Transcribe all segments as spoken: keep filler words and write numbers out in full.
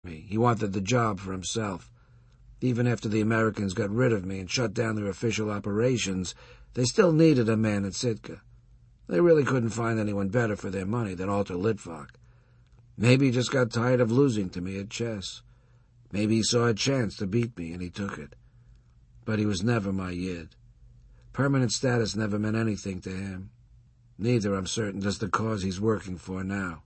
me. He wanted the job for himself. Even after the Americans got rid of me and shut down their official operations, they still needed a man at Sitka. They really couldn't find anyone better for their money than Alter Litvak. Maybe he just got tired of losing to me at chess. Maybe he saw a chance to beat me and he took it. But he was never my Yid. Permanent status never meant anything to him. Neither, I'm certain, does the cause he's working for now.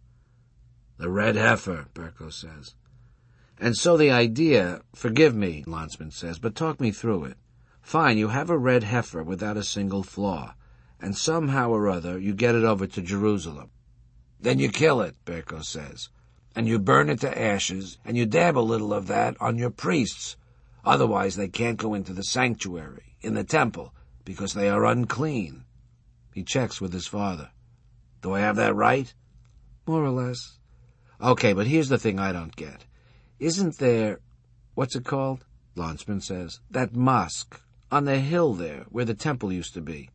The Red Heifer, Berko says. And so the idea, forgive me, Landsman says, but talk me through it. Fine, you have a red heifer without a single flaw, and somehow or other you get it over to Jerusalem. Then you kill it, Berko says, and you burn it to ashes, and you dab a little of that on your priests. Otherwise they can't go into the sanctuary, in the temple, because they are unclean. He checks with his father. Do I have that right? More or less. Okay, but here's the thing I don't get. Isn't there, what's it called? Landsman says. That mosque, on the hill there, where the temple used to be.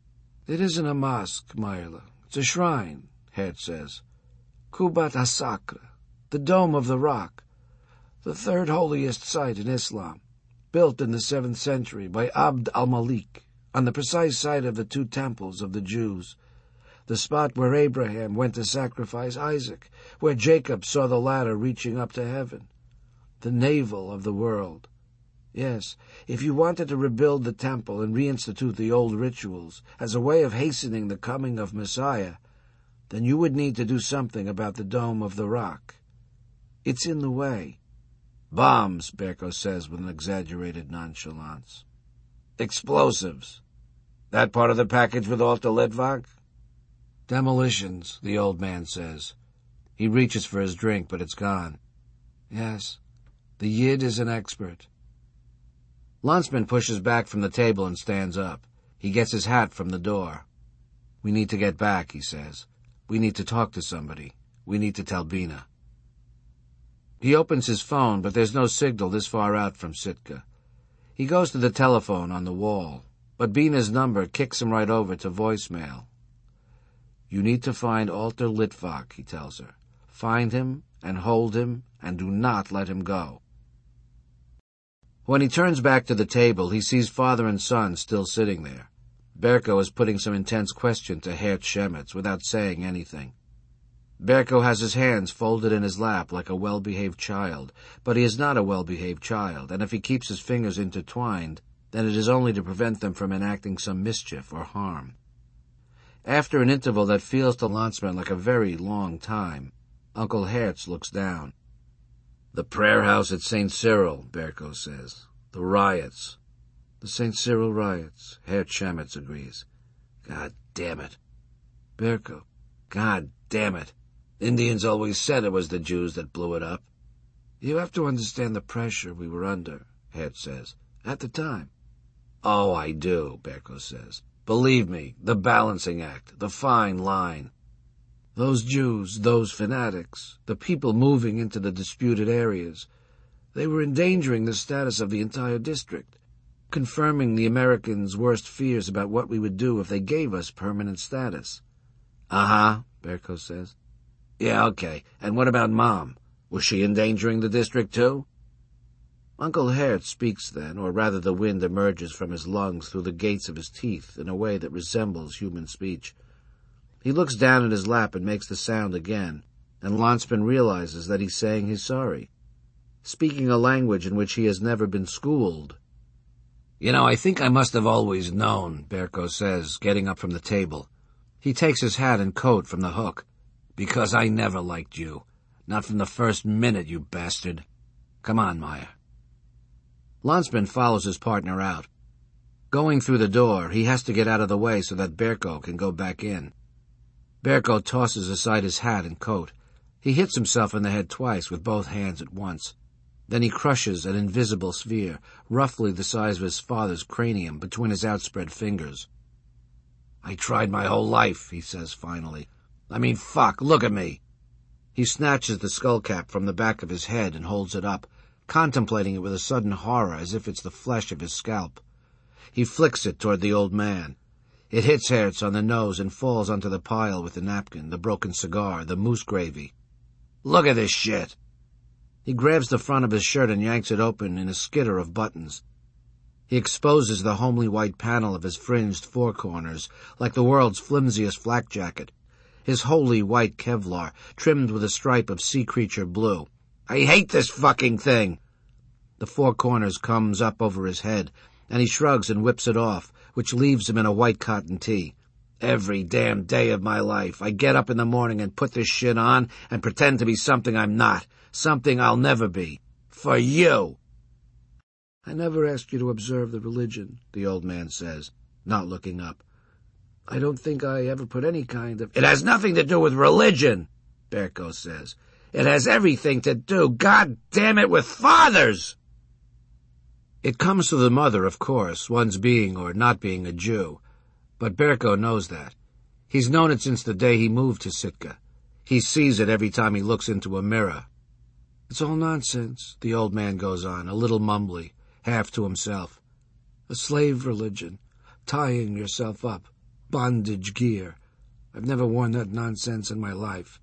It isn't a mosque, Meyerle. It's a shrine, Hertz says. Kubat HaSakra, the Dome of the Rock, the third holiest site in Islam, built in the seventh century by Abd al-Malik, on the precise site of the two temples of the Jews, the spot where Abraham went to sacrifice Isaac, where Jacob saw the ladder reaching up to heaven, the navel of the world. Yes, if you wanted to rebuild the temple and reinstitute the old rituals as a way of hastening the coming of Messiah, then you would need to do something about the Dome of the Rock. It's in the way. Bombs, Berko says with an exaggerated nonchalance. Explosives. That part of the package with Alter Litvak? Demolitions, the old man says. He reaches for his drink, but it's gone. Yes, the Yid is an expert. Landsman pushes back from the table and stands up. He gets his hat from the door. We need to get back, he says. We need to talk to somebody. We need to tell Bina. He opens his phone, but there's no signal this far out from Sitka. He goes to the telephone on the wall, but Bina's number kicks him right over to voicemail. You need to find Alter Litvak, he tells her. Find him and hold him and do not let him go. When he turns back to the table, he sees father and son still sitting there. Berko is putting some intense question to Hertz Shemitz without saying anything. Berko has his hands folded in his lap like a well-behaved child, but he is not a well-behaved child, and if he keeps his fingers intertwined, then it is only to prevent them from enacting some mischief or harm. After an interval that feels to Landsman like a very long time, Uncle Hertz looks down. The prayer house at Saint Cyril, Berko says. The riots. The Saint Cyril riots, Hertz Shemitz agrees. God damn it. Berko. God damn it. Indians always said it was the Jews that blew it up. You have to understand the pressure we were under, Hertz says, at the time. Oh, I do, Berko says. Believe me, the balancing act, the fine line. Those Jews, those fanatics, the people moving into the disputed areas, they were endangering the status of the entire district, confirming the Americans' worst fears about what we would do if they gave us permanent status. Uh-huh, Berko says. Yeah, okay. And what about Mom? Was she endangering the district too? Uncle Hertz speaks then, or rather the wind emerges from his lungs through the gates of his teeth in a way that resembles human speech. He looks down at his lap and makes the sound again, and Landsman realizes that he's saying he's sorry, speaking a language in which he has never been schooled. You know, I think I must have always known, Berko says, getting up from the table. He takes his hat and coat from the hook. Because I never liked you. Not from the first minute, you bastard. Come on, Meyer. Landsman follows his partner out. Going through the door, he has to get out of the way so that Berko can go back in. Berko tosses aside his hat and coat. He hits himself in the head twice with both hands at once. Then he crushes an invisible sphere, roughly the size of his father's cranium, between his outspread fingers. I tried my whole life, he says finally. I mean, fuck, look at me. He snatches the skullcap from the back of his head and holds it up, contemplating it with a sudden horror as if it's the flesh of his scalp. He flicks it toward the old man. It hits Hertz on the nose and falls onto the pile with the napkin, the broken cigar, the moose gravy. Look at this shit. He grabs the front of his shirt and yanks it open in a skitter of buttons. He exposes the homely white panel of his fringed four corners, like the world's flimsiest flak jacket, his wholly white Kevlar, trimmed with a stripe of sea creature blue. I hate this fucking thing! The four corners comes up over his head, and he shrugs and whips it off, which leaves him in a white cotton tee. Every damn day of my life, I get up in the morning and put this shit on and pretend to be something I'm not, something I'll never be. For you! I never asked you to observe the religion, the old man says, not looking up. I don't think I ever put any kind of... It has nothing to do with religion, Berko says. It has everything to do, God damn it, with fathers! It comes to the mother, of course, one's being or not being a Jew. But Berko knows that. He's known it since the day he moved to Sitka. He sees it every time he looks into a mirror. It's all nonsense, the old man goes on, a little mumbly, half to himself. A slave religion, tying yourself up, bondage gear. I've never worn that nonsense in my life.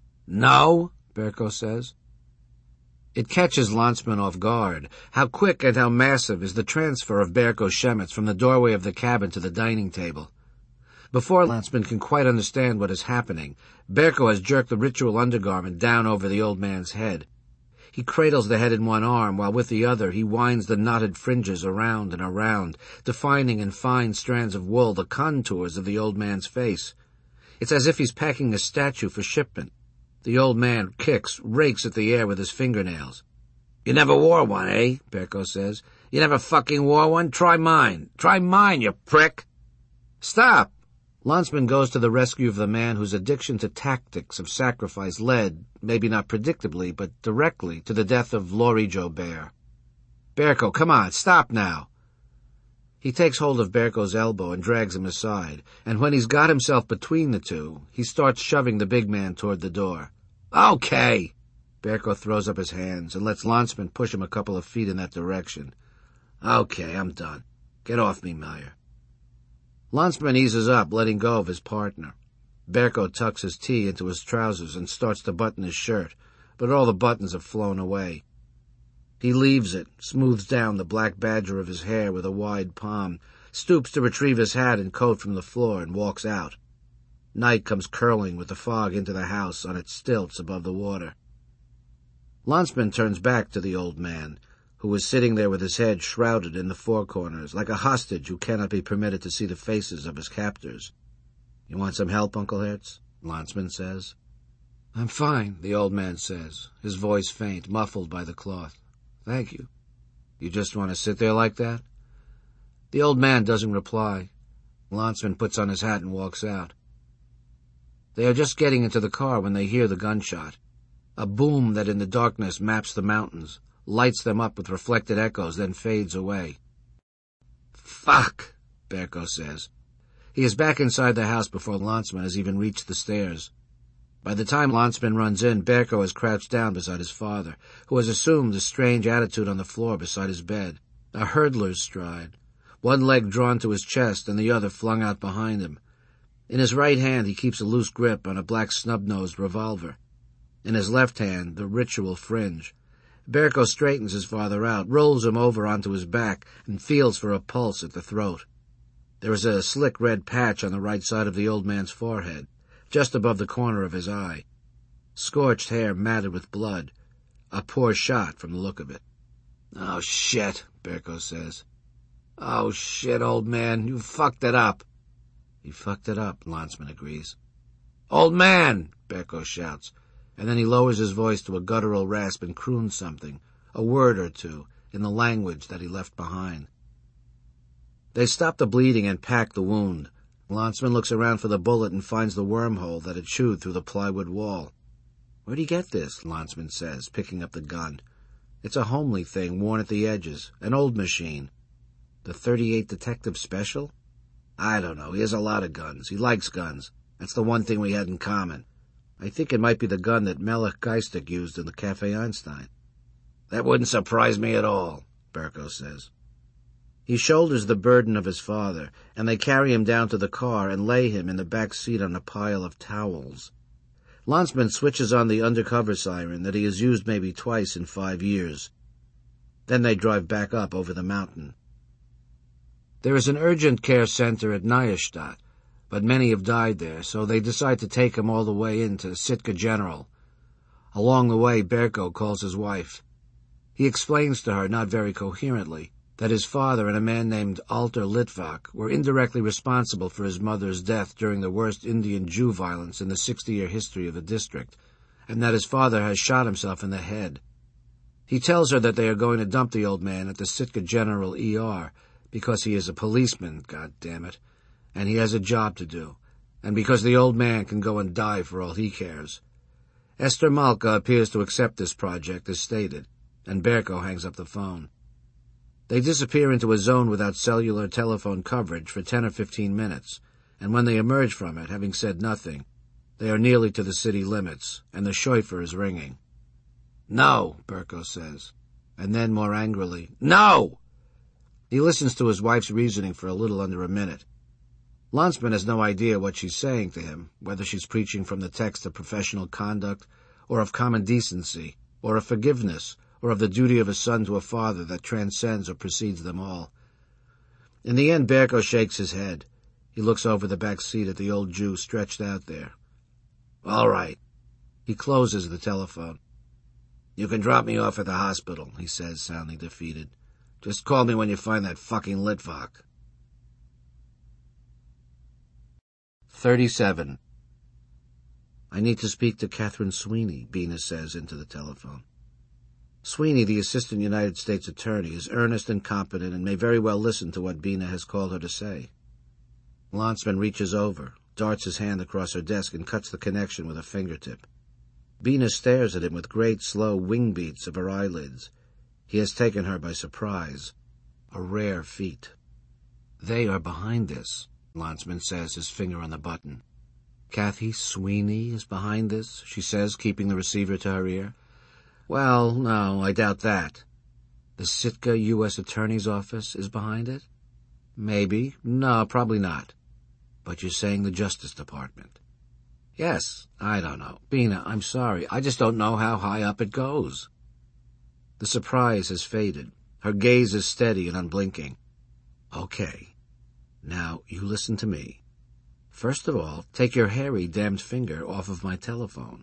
No, Berko says. It catches Landsman off guard. How quick and how massive is the transfer of Berko Shemitz from the doorway of the cabin to the dining table. Before Landsman can quite understand what is happening, Berko has jerked the ritual undergarment down over the old man's head. He cradles the head in one arm, while with the other he winds the knotted fringes around and around, defining in fine strands of wool the contours of the old man's face. It's as if he's packing a statue for shipment. The old man kicks, rakes at the air with his fingernails. You never wore one, eh? Berko says. You never fucking wore one? Try mine. Try mine, you prick. Stop! Landsman goes to the rescue of the man whose addiction to tactics of sacrifice led, maybe not predictably, but directly, to the death of Laurie Joe Bear. Berko, come on, stop now. He takes hold of Berko's elbow and drags him aside, and when he's got himself between the two, he starts shoving the big man toward the door. Okay! Berko throws up his hands and lets Landsman push him a couple of feet in that direction. Okay, I'm done. Get off me, Meyer. Landsman eases up, letting go of his partner. Berko tucks his tee into his trousers and starts to button his shirt, but all the buttons have flown away. He leaves it, smooths down the black badger of his hair with a wide palm, stoops to retrieve his hat and coat from the floor, and walks out. Night comes curling with the fog into the house on its stilts above the water. Landsman turns back to the old man, who is sitting there with his head shrouded in the four corners, like a hostage who cannot be permitted to see the faces of his captors. You want some help, Uncle Hertz? Landsman says. I'm fine, the old man says, his voice faint, muffled by the cloth. Thank you. You just want to sit there like that? The old man doesn't reply. Landsman puts on his hat and walks out. They are just getting into the car when they hear the gunshot. A boom that in the darkness maps the mountains, lights them up with reflected echoes, then fades away. Fuck, Berko says. He is back inside the house before Landsman has even reached the stairs. By the time Landsman runs in, Berko has crouched down beside his father, who has assumed a strange attitude on the floor beside his bed, a hurdler's stride, one leg drawn to his chest and the other flung out behind him. In his right hand he keeps a loose grip on a black snub-nosed revolver. In his left hand, the ritual fringe. Berko straightens his father out, rolls him over onto his back, and feels for a pulse at the throat. There is a slick red patch on the right side of the old man's forehead, just above the corner of his eye. Scorched hair matted with blood. A poor shot from the look of it. Oh, shit, Berko says. Oh, shit, old man, you fucked it up. He fucked it up, Landsman agrees. Old man, Berko shouts, and then he lowers his voice to a guttural rasp and croons something, a word or two, in the language that he left behind. They stop the bleeding and pack the wound. Landsman looks around for the bullet and finds the wormhole that had chewed through the plywood wall. Where'd he get this? Landsman says, picking up the gun. It's a homely thing worn at the edges, an old machine. The thirty-eight Detective Special? I don't know. He has a lot of guns. He likes guns. That's the one thing we had in common. I think it might be the gun that Melech Geistig used in the Cafe Einstein. That wouldn't surprise me at all, Berko says. He shoulders the burden of his father, and they carry him down to the car and lay him in the back seat on a pile of towels. Landsman switches on the undercover siren that he has used maybe twice in five years. Then they drive back up over the mountain. There is an urgent care center at Neustadt, but many have died there, so they decide to take him all the way into Sitka General. Along the way, Berko calls his wife. He explains to her, not very coherently, that his father and a man named Alter Litvak were indirectly responsible for his mother's death during the worst Indian Jew violence in the sixty-year history of the district, and that his father has shot himself in the head. He tells her that they are going to dump the old man at the Sitka General E R because he is a policeman, God damn it, and he has a job to do, and because the old man can go and die for all he cares. Esther Malka appears to accept this project as stated, and Berko hangs up the phone. They disappear into a zone without cellular telephone coverage for ten or fifteen minutes, and when they emerge from it, having said nothing, they are nearly to the city limits, and the shofar is ringing. "No," Berko says, and then more angrily, "No!" He listens to his wife's reasoning for a little under a minute. Landsman has no idea what she's saying to him, whether she's preaching from the text of professional conduct, or of common decency, or of forgiveness, or of the duty of a son to a father that transcends or precedes them all. In the end, Berko shakes his head. He looks over the back seat at the old Jew stretched out there. "All right." He closes the telephone. "You can drop me off at the hospital," he says, sounding defeated. "Just call me when you find that fucking Litvak." thirty-seven. "I need to speak to Catherine Sweeney," Bina says into the telephone. Sweeney, the assistant United States attorney, is earnest and competent and may very well listen to what Bina has called her to say. Landsman reaches over, darts his hand across her desk, and cuts the connection with a fingertip. Bina stares at him with great, slow wing beats of her eyelids. He has taken her by surprise. A rare feat. "They are behind this," Landsman says, his finger on the button. "Kathy Sweeney is behind this," she says, keeping the receiver to her ear. "Well, no, I doubt that." "The Sitka U S Attorney's Office is behind it?" "Maybe. No, probably not." "But you're saying the Justice Department?" "Yes, I don't know. Bina, I'm sorry. I just don't know how high up it goes." The surprise has faded. Her gaze is steady and unblinking. "Okay. Now, you listen to me. First of all, take your hairy damned finger off of my telephone."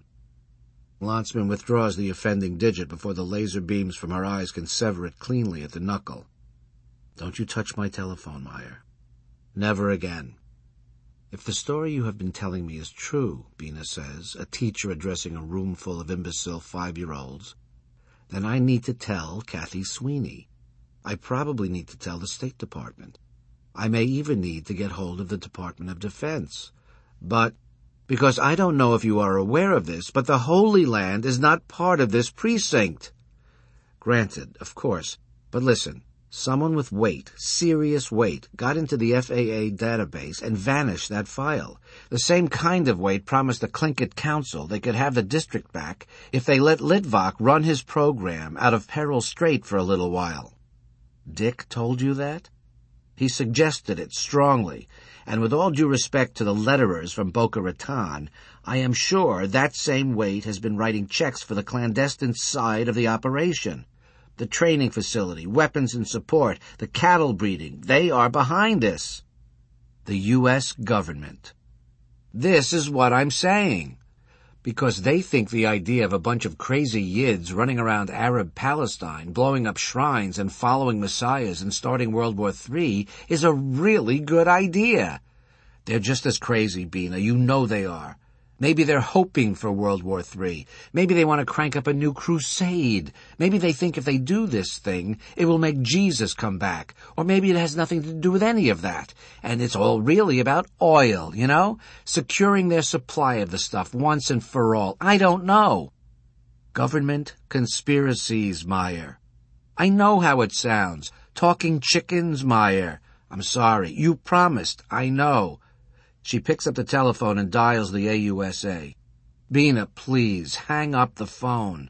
Landsman withdraws the offending digit before the laser beams from her eyes can sever it cleanly at the knuckle. "Don't you touch my telephone, Meyer. Never again." "If the story you have been telling me is true," Bina says, a teacher addressing a room full of imbecile five-year-olds, "then I need to tell Kathy Sweeney. I probably need to tell the State Department. I may even need to get hold of the Department of Defense. But, because I don't know if you are aware of this, but the Holy Land is not part of this precinct." "Granted, of course. But listen, someone with weight, serious weight, got into the F A A database and vanished that file. The same kind of weight promised the Tlingit Council they could have the district back if they let Litvak run his program out of Peril Strait for a little while." "Dick told you that?" "He suggested it strongly, and with all due respect to the letterers from Boca Raton, I am sure that same weight has been writing checks for the clandestine side of the operation. The training facility, weapons and support, the cattle breeding, they are behind this." "The U S government." "This is what I'm saying. Because they think the idea of a bunch of crazy yids running around Arab Palestine, blowing up shrines and following messiahs and starting World War Three is a really good idea. They're just as crazy, Bina. You know they are. Maybe they're hoping for World War Three. Maybe they want to crank up a new crusade. Maybe they think if they do this thing, it will make Jesus come back. Or maybe it has nothing to do with any of that. And it's all really about oil, you know? Securing their supply of the stuff once and for all. I don't know. Government conspiracies, Meyer. I know how it sounds. Talking chickens, Meyer. I'm sorry. You promised. I know. She picks up the telephone and dials the A U S A. "Bina, please, hang up the phone."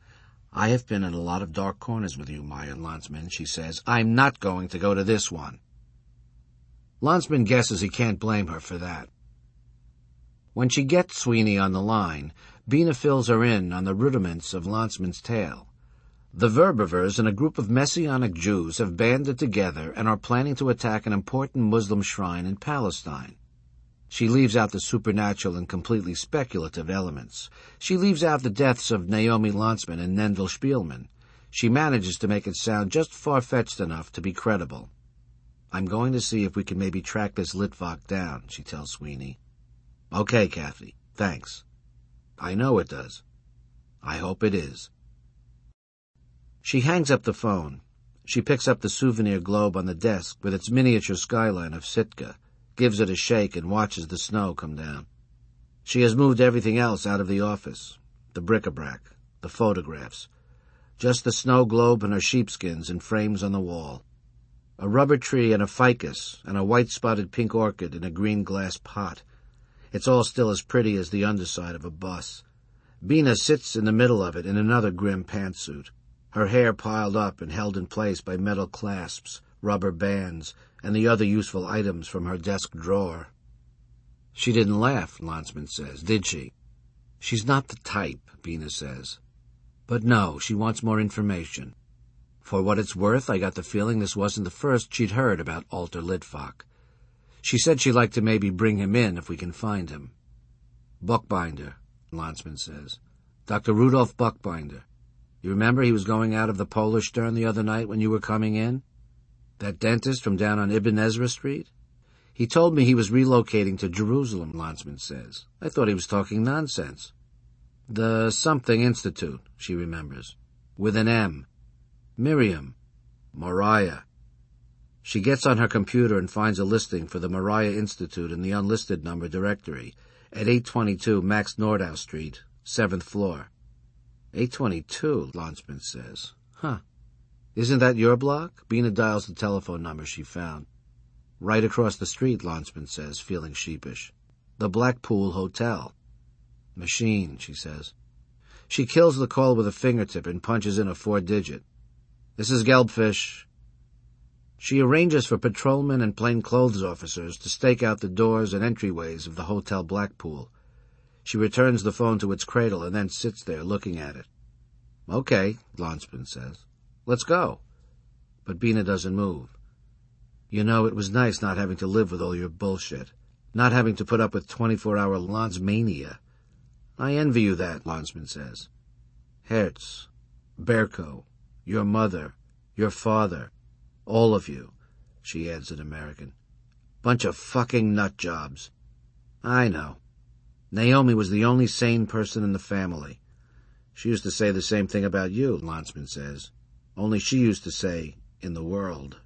"I have been in a lot of dark corners with you, Meyer Landsman," she says. "I'm not going to go to this one." Landsman guesses he can't blame her for that. When she gets Sweeney on the line, Bina fills her in on the rudiments of Lanzmann's tale. The Verbervers and a group of Messianic Jews have banded together and are planning to attack an important Muslim shrine in Palestine. She leaves out the supernatural and completely speculative elements. She leaves out the deaths of Naomi Lanzmann and Nendel Spielman. She manages to make it sound just far-fetched enough to be credible. "I'm going to see if we can maybe track this Litvak down," she tells Sweeney. "Okay, Kathy, thanks." "I know it does. I hope it is." She hangs up the phone. She picks up the souvenir globe on the desk with its miniature skyline of Sitka, gives it a shake, and watches the snow come down. She has moved everything else out of the office, the bric-a-brac, the photographs. Just the snow globe and her sheepskins in frames on the wall. A rubber tree and a ficus and a white-spotted pink orchid in a green glass pot. It's all still as pretty as the underside of a bus. Bina sits in the middle of it in another grim pantsuit, her hair piled up and held in place by metal clasps, rubber bands, and the other useful items from her desk drawer. "She didn't laugh," Lanzmann says, "did she?" "She's not the type," Bina says. "But no, she wants more information. For what it's worth, I got the feeling this wasn't the first she'd heard about Alter Litvak. She said she'd like to maybe bring him in if we can find him." "Buchbinder," Lanzmann says. "Doctor Rudolf Buchbinder. You remember he was going out of the Polish Stern the other night when you were coming in? That dentist from down on Ibn Ezra Street? He told me he was relocating to Jerusalem," Lanzmann says. "I thought he was talking nonsense." "The something Institute," she remembers. "With an M. Miriam. Moriah." She gets on her computer and finds a listing for the Moriah Institute in the unlisted number directory at eight twenty-two Max Nordau Street, seventh floor. eight twenty-two, Lanzmann says. "Huh. Isn't that your block?" Bina dials the telephone number she found. "Right across the street," Lanzmann says, feeling sheepish. "The Blackpool Hotel." "Machine," she says. She kills the call with a fingertip and punches in a four-digit. "This is Gelbfish." She arranges for patrolmen and plainclothes officers to stake out the doors and entryways of the Hotel Blackpool. She returns the phone to its cradle and then sits there looking at it. "Okay," Lanzmann says. "Let's go." But Bina doesn't move. "You know, it was nice not having to live with all your bullshit, not having to put up with twenty-four hour Lanzmania." "I envy you that," Lanzmann says. "Hertz, Berko, your mother, your father, all of you," she adds in American. "Bunch of fucking nut jobs." "I know. Naomi was the only sane person in the family. She used to say the same thing about you," Lanzmann says. "Only she used to say, in the world."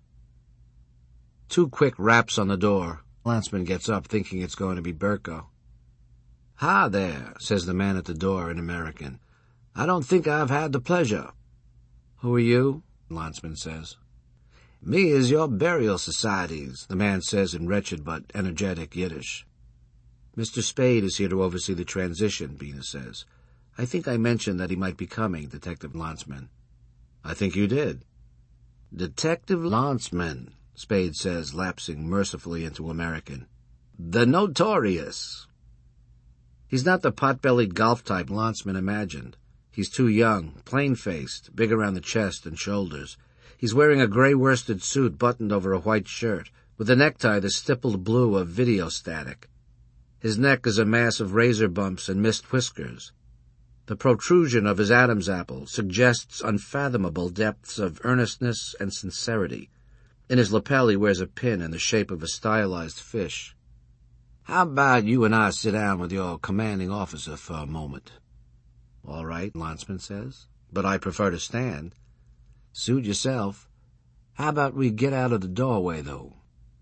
Two quick raps on the door. Lanzmann gets up, thinking it's going to be Berko. "Hi there," says the man at the door in American. "I don't think I've had the pleasure." "Who are you?" Lanzmann says. "Me is your burial societies," the man says in wretched but energetic Yiddish. "Mister Spade is here to oversee the transition," Bina says. "I think I mentioned that he might be coming, Detective Lanzmann." "I think you did." "Detective Lanzmann," Spade says, lapsing mercifully into American. "The notorious." He's not the pot-bellied golf type Lanzmann imagined. He's too young, plain-faced, big around the chest and shoulders. He's wearing a gray worsted suit buttoned over a white shirt, with a necktie the stippled blue of video static. His neck is a mass of razor bumps and missed whiskers. The protrusion of his Adam's apple suggests unfathomable depths of earnestness and sincerity. In his lapel he wears a pin in the shape of a stylized fish. "How about you and I sit down with your commanding officer for a moment?" "All right," Lanzmann says, "but I prefer to stand." "Suit yourself. How about we get out of the doorway, though?"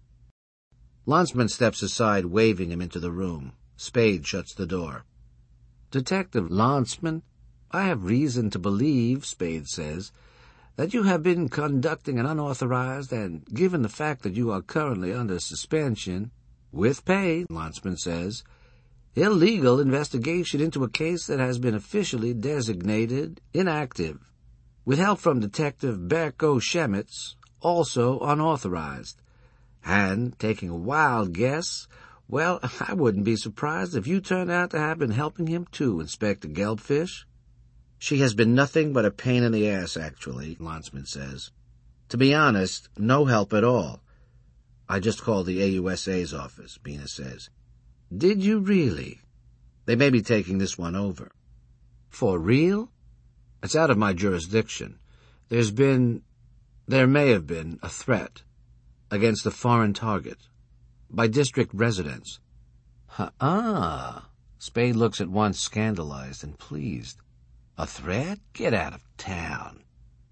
Lanzmann steps aside, waving him into the room. Spade shuts the door. "Detective Lanzmann, I have reason to believe," Spade says, "that you have been conducting an unauthorized and, given the fact that you are currently under suspension, with pay," Lanzmann says, "illegal investigation into a case that has been officially designated inactive, with help from Detective Berko Shemitz, also unauthorized. And, taking a wild guess, Well, I wouldn't be surprised if you turned out to have been helping him too, Inspector Gelbfish. She has been nothing but a pain in the ass, actually, Landsman says. To be honest, no help at all. I just called the A U S A's office, Bina says. Did you really? They may be taking this one over. For real? It's out of my jurisdiction. There's been, there may have been, a threat against a foreign target by district residents. Ha-ah. Spade looks at once scandalized and pleased. A threat? Get out of town.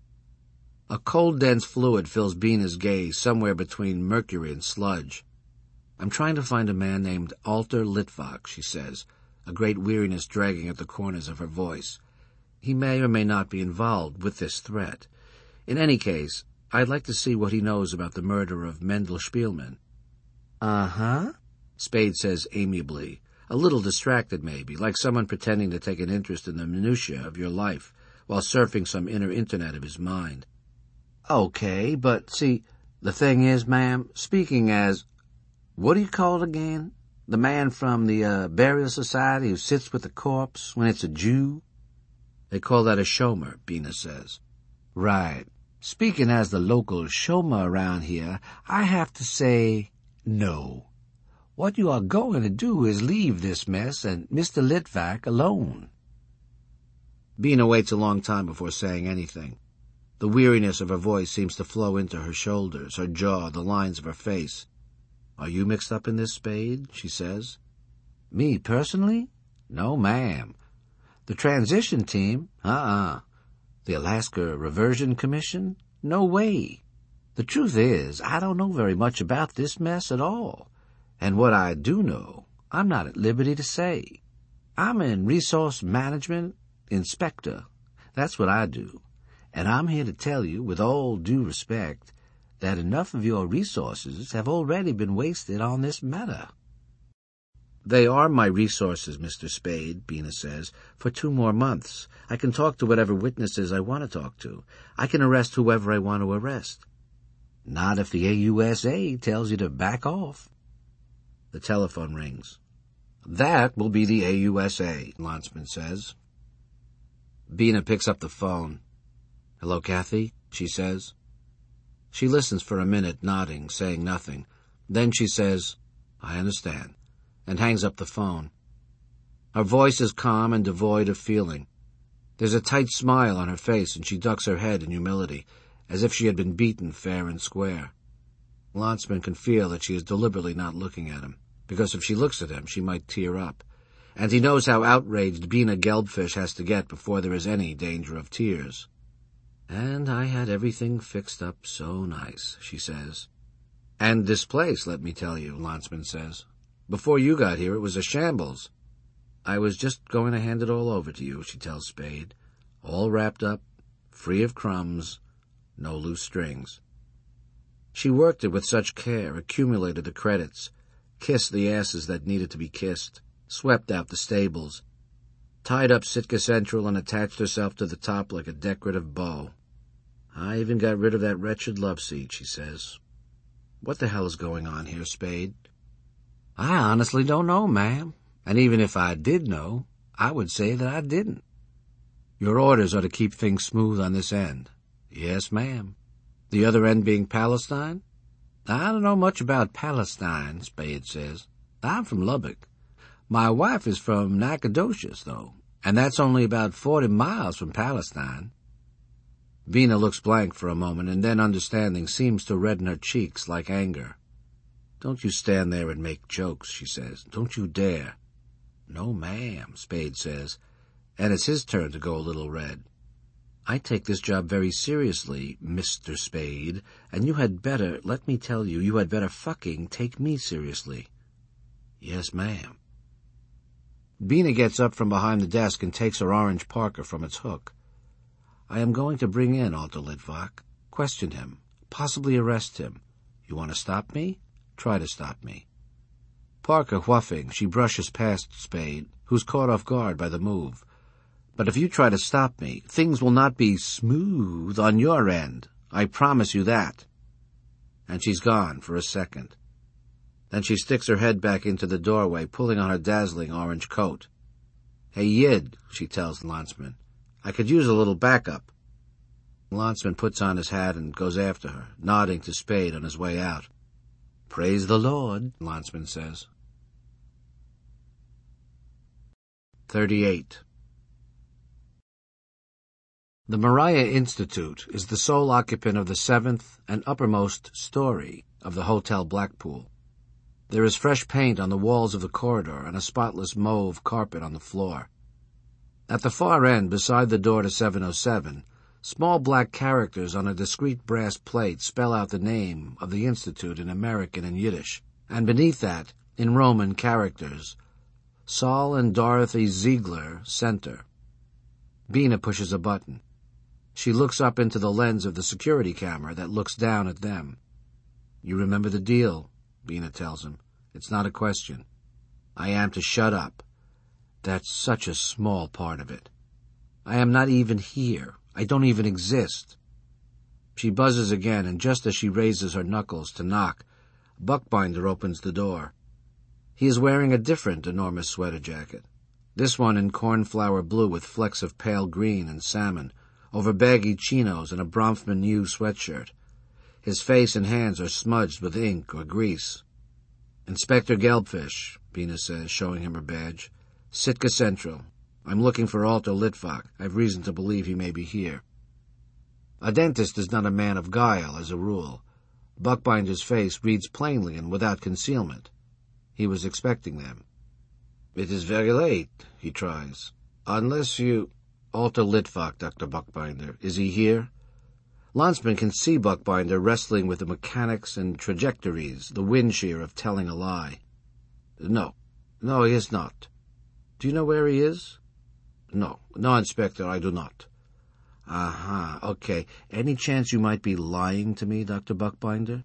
A cold, dense fluid fills Bina's gaze somewhere between mercury and sludge. I'm trying to find a man named Alter Litvak, she says, a great weariness dragging at the corners of her voice. He may or may not be involved with this threat. In any case, I'd like to see what he knows about the murder of Mendel Spielman. Uh-huh, Spade says amiably, a little distracted maybe, like someone pretending to take an interest in the minutiae of your life while surfing some inner internet of his mind. Okay, but see, the thing is, ma'am, speaking as, what do you call it again? The man from the uh, burial society who sits with the corpse when it's a Jew? They call that a shomer, Bina says. Right. Speaking as the local shomer around here, I have to say no. What you are going to do is leave this mess and Mister Litvak alone. Bina waits a long time before saying anything. The weariness of her voice seems to flow into her shoulders, her jaw, the lines of her face. Are you mixed up in this, Spade? She says. Me, personally? No, ma'am. The transition team? Uh-uh. The Alaska Reversion Commission? No way. The truth is, I don't know very much about this mess at all. And what I do know, I'm not at liberty to say. I'm in resource management inspector. That's what I do. And I'm here to tell you, with all due respect, that enough of your resources have already been wasted on this matter. They are my resources, Mister Spade, Bina says, for two more months. I can talk to whatever witnesses I want to talk to. I can arrest whoever I want to arrest. Not if the A U S A tells you to back off. The telephone rings. That will be the A U S A, Landsman says. Bina picks up the phone. Hello, Kathy, she says. She listens for a minute, nodding, saying nothing. Then she says, I understand, and hangs up the phone. Her voice is calm and devoid of feeling. There's a tight smile on her face, and she ducks her head in humility, as if she had been beaten fair and square. Landsman can feel that she is deliberately not looking at him, because if she looks at him, she might tear up. And he knows how outraged Bina Gelbfish has to get before there is any danger of tears. And I had everything fixed up so nice, she says. And this place, let me tell you, Landsman says. Before you got here, it was a shambles. I was just going to hand it all over to you, she tells Spade. All wrapped up, free of crumbs, no loose strings. She worked it with such care, accumulated the credits, kissed the asses that needed to be kissed, swept out the stables, tied up Sitka Central and attached herself to the top like a decorative bow. I even got rid of that wretched love seat, she says. What the hell is going on here, Spade? I honestly don't know, ma'am. And even if I did know, I would say that I didn't. Your orders are to keep things smooth on this end. Yes, ma'am. The other end being Palestine? I don't know much about Palestine, Spade says. I'm from Lubbock. My wife is from Nacogdoches, though, and that's only about forty miles from Palestine. Bina looks blank for a moment, and then, understanding, seems to redden her cheeks like anger. Don't you stand there and make jokes, she says. Don't you dare. No, ma'am, Spade says, and it's his turn to go a little red. I take this job very seriously, Mister Spade, and you had better, let me tell you, you had better fucking take me seriously. Yes, ma'am. Bina gets up from behind the desk and takes her orange parka from its hook. I am going to bring in Alter Litvak, question him, possibly arrest him. You want to stop me? Try to stop me. Parker whuffing, she brushes past Spade, who's caught off guard by the move. But if you try to stop me, things will not be smooth on your end. I promise you that. And she's gone for a second. Then she sticks her head back into the doorway, pulling on her dazzling orange coat. "Hey, Yid," she tells Landsman, "I could use a little backup." Landsman puts on his hat and goes after her, nodding to Spade on his way out. "Praise the Lord," Landsman says. thirty-eight. The Moriah Institute is the sole occupant of the seventh and uppermost story of the Hotel Blackpool. There is fresh paint on the walls of the corridor and a spotless mauve carpet on the floor. At the far end, beside the door to seven oh seven, small black characters on a discreet brass plate spell out the name of the Institute in American and Yiddish, and beneath that, in Roman characters, Saul and Dorothy Ziegler Center. Bina pushes a button. She looks up into the lens of the security camera that looks down at them. "You remember the deal," Bina tells him. "It's not a question. I am to shut up. That's such a small part of it. I am not even here. I don't even exist." She buzzes again, and just as she raises her knuckles to knock, Buckbinder opens the door. He is wearing a different enormous sweater jacket, this one in cornflower blue with flecks of pale green and salmon, over baggy chinos and a Bronfman U sweatshirt. His face and hands are smudged with ink or grease. "Inspector Gelbfish," Bina says, showing him her badge. "Sitka Central. I'm looking for Alter Litvak. I've reason to believe he may be here." A dentist is not a man of guile, as a rule. Buckbinder's face reads plainly and without concealment. He was expecting them. "It is very late," he tries. "Unless you—" "Alter Litvak, Doctor Buckbinder. Is he here?" Landsman can see Buckbinder wrestling with the mechanics and trajectories, the wind shear of telling a lie. "No. No, he is not." "Do you know where he is?" "No. No, Inspector, I do not." "Aha, okay. Any chance you might be lying to me, Doctor Buckbinder?"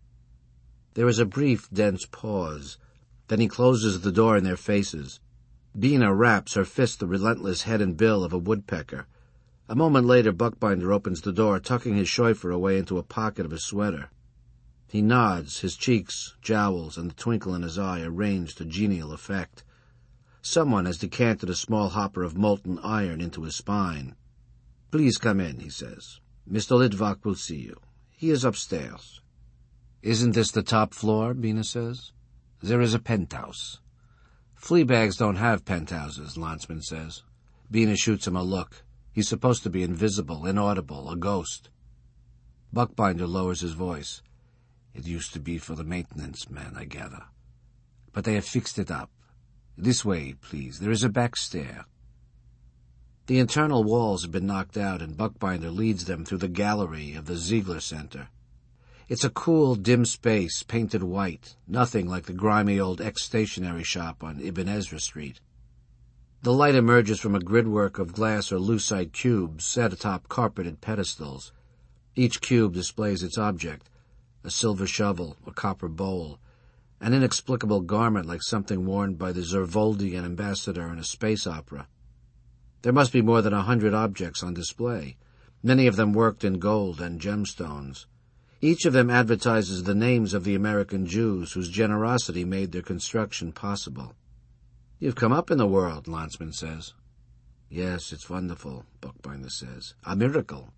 There is a brief, dense pause. Then he closes the door in their faces. Bina raps her fist the relentless head and bill of a woodpecker. A moment later, Buckbinder opens the door, tucking his shofar away into a pocket of his sweater. He nods, his cheeks, jowls, and the twinkle in his eye arranged to genial effect. Someone has decanted a small hopper of molten iron into his spine. "Please come in," he says. "Mister Litvak will see you. He is upstairs." "Isn't this the top floor?" Bina says. "There is a penthouse." "Fleabags don't have penthouses," Landsman says. Bina shoots him a look. He's supposed to be invisible, inaudible, a ghost. Buckbinder lowers his voice. "It used to be for the maintenance men, I gather. But they have fixed it up. This way, please. There is a back stair." The internal walls have been knocked out, and Buckbinder leads them through the gallery of the Ziegler Center. It's a cool, dim space, painted white, nothing like the grimy old ex-stationery shop on Ibn Ezra Street. The light emerges from a gridwork of glass or lucite cubes set atop carpeted pedestals. Each cube displays its object, a silver shovel, a copper bowl, an inexplicable garment like something worn by the Zervoldian ambassador in a space opera. There must be more than a hundred objects on display, many of them worked in gold and gemstones. Each of them advertises the names of the American Jews whose generosity made their construction possible. "You've come up in the world," Landsman says. "Yes, it's wonderful," Buckbinder says. "A miracle."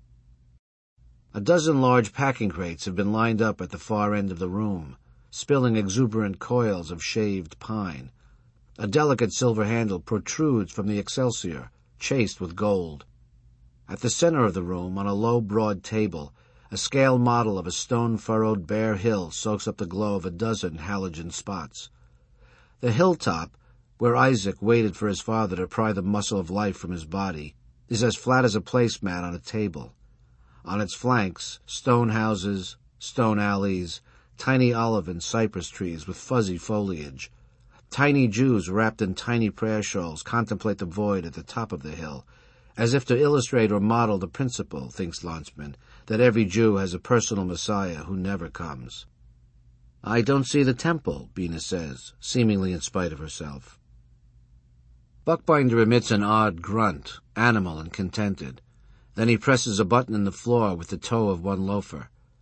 A dozen large packing crates have been lined up at the far end of the room, spilling exuberant coils of shaved pine. A delicate silver handle protrudes from the excelsior, chased with gold. At the center of the room, on a low, broad table, a scale model of a stone-furrowed bare hill soaks up the glow of a dozen halogen spots. The hilltop, where Isaac waited for his father to pry the muscle of life from his body, is as flat as a placemat on a table. On its flanks, stone houses, stone alleys, tiny olive and cypress trees with fuzzy foliage. Tiny Jews wrapped in tiny prayer shawls contemplate the void at the top of the hill, as if to illustrate or model the principle, thinks Landsman, that every Jew has a personal Messiah who never comes. "I don't see the temple," Bina says, seemingly in spite of herself. Buckbinder emits an odd grunt, animal and contented. Then he presses a button in the floor with the toe of one loafer.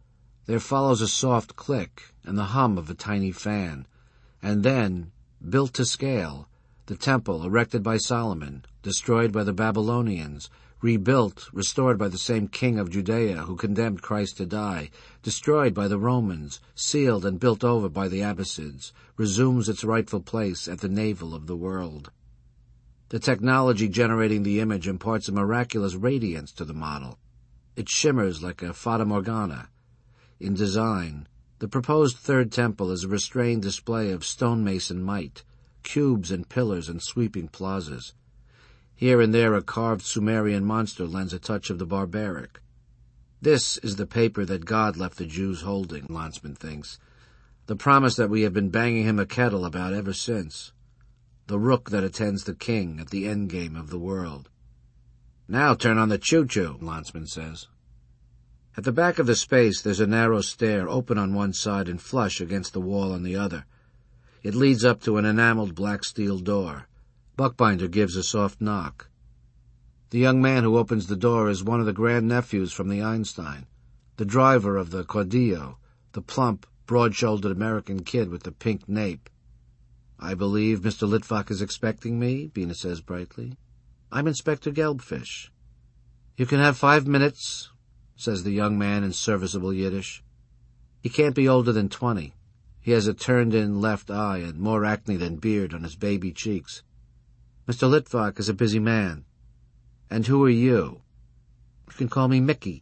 There follows a soft click and the hum of a tiny fan, and then, built to scale, the temple erected by Solomon, destroyed by the Babylonians, rebuilt, restored by the same king of Judea who condemned Christ to die, destroyed by the Romans, sealed and built over by the Abbasids, resumes its rightful place at the navel of the world. The technology generating the image imparts a miraculous radiance to the model. It shimmers like a fata morgana. In design, the proposed third temple is a restrained display of stonemason might, cubes and pillars and sweeping plazas. Here and there a carved Sumerian monster lends a touch of the barbaric. This is the paper that God left the Jews holding, Lanzmann thinks. The promise that we have been banging him a kettle about ever since. The rook that attends the king at the endgame of the world. Now turn on the choo-choo, Lanzmann says. At the back of the space there's a narrow stair open on one side and flush against the wall on the other. It leads up to an enameled black steel door. Buckbinder gives a soft knock. The young man who opens the door is one of the grandnephews from the Einstein, the driver of the Caudillo, the plump, broad-shouldered American kid with the pink nape. "I believe Mister Litvak is expecting me," Bina says brightly. "I'm Inspector Gelbfish." "You can have five minutes," says the young man in serviceable Yiddish. He can't be older than twenty. He has a turned-in left eye and more acne than beard on his baby cheeks. "Mister Litvak is a busy man." "And who are you?" "You can call me Mickey."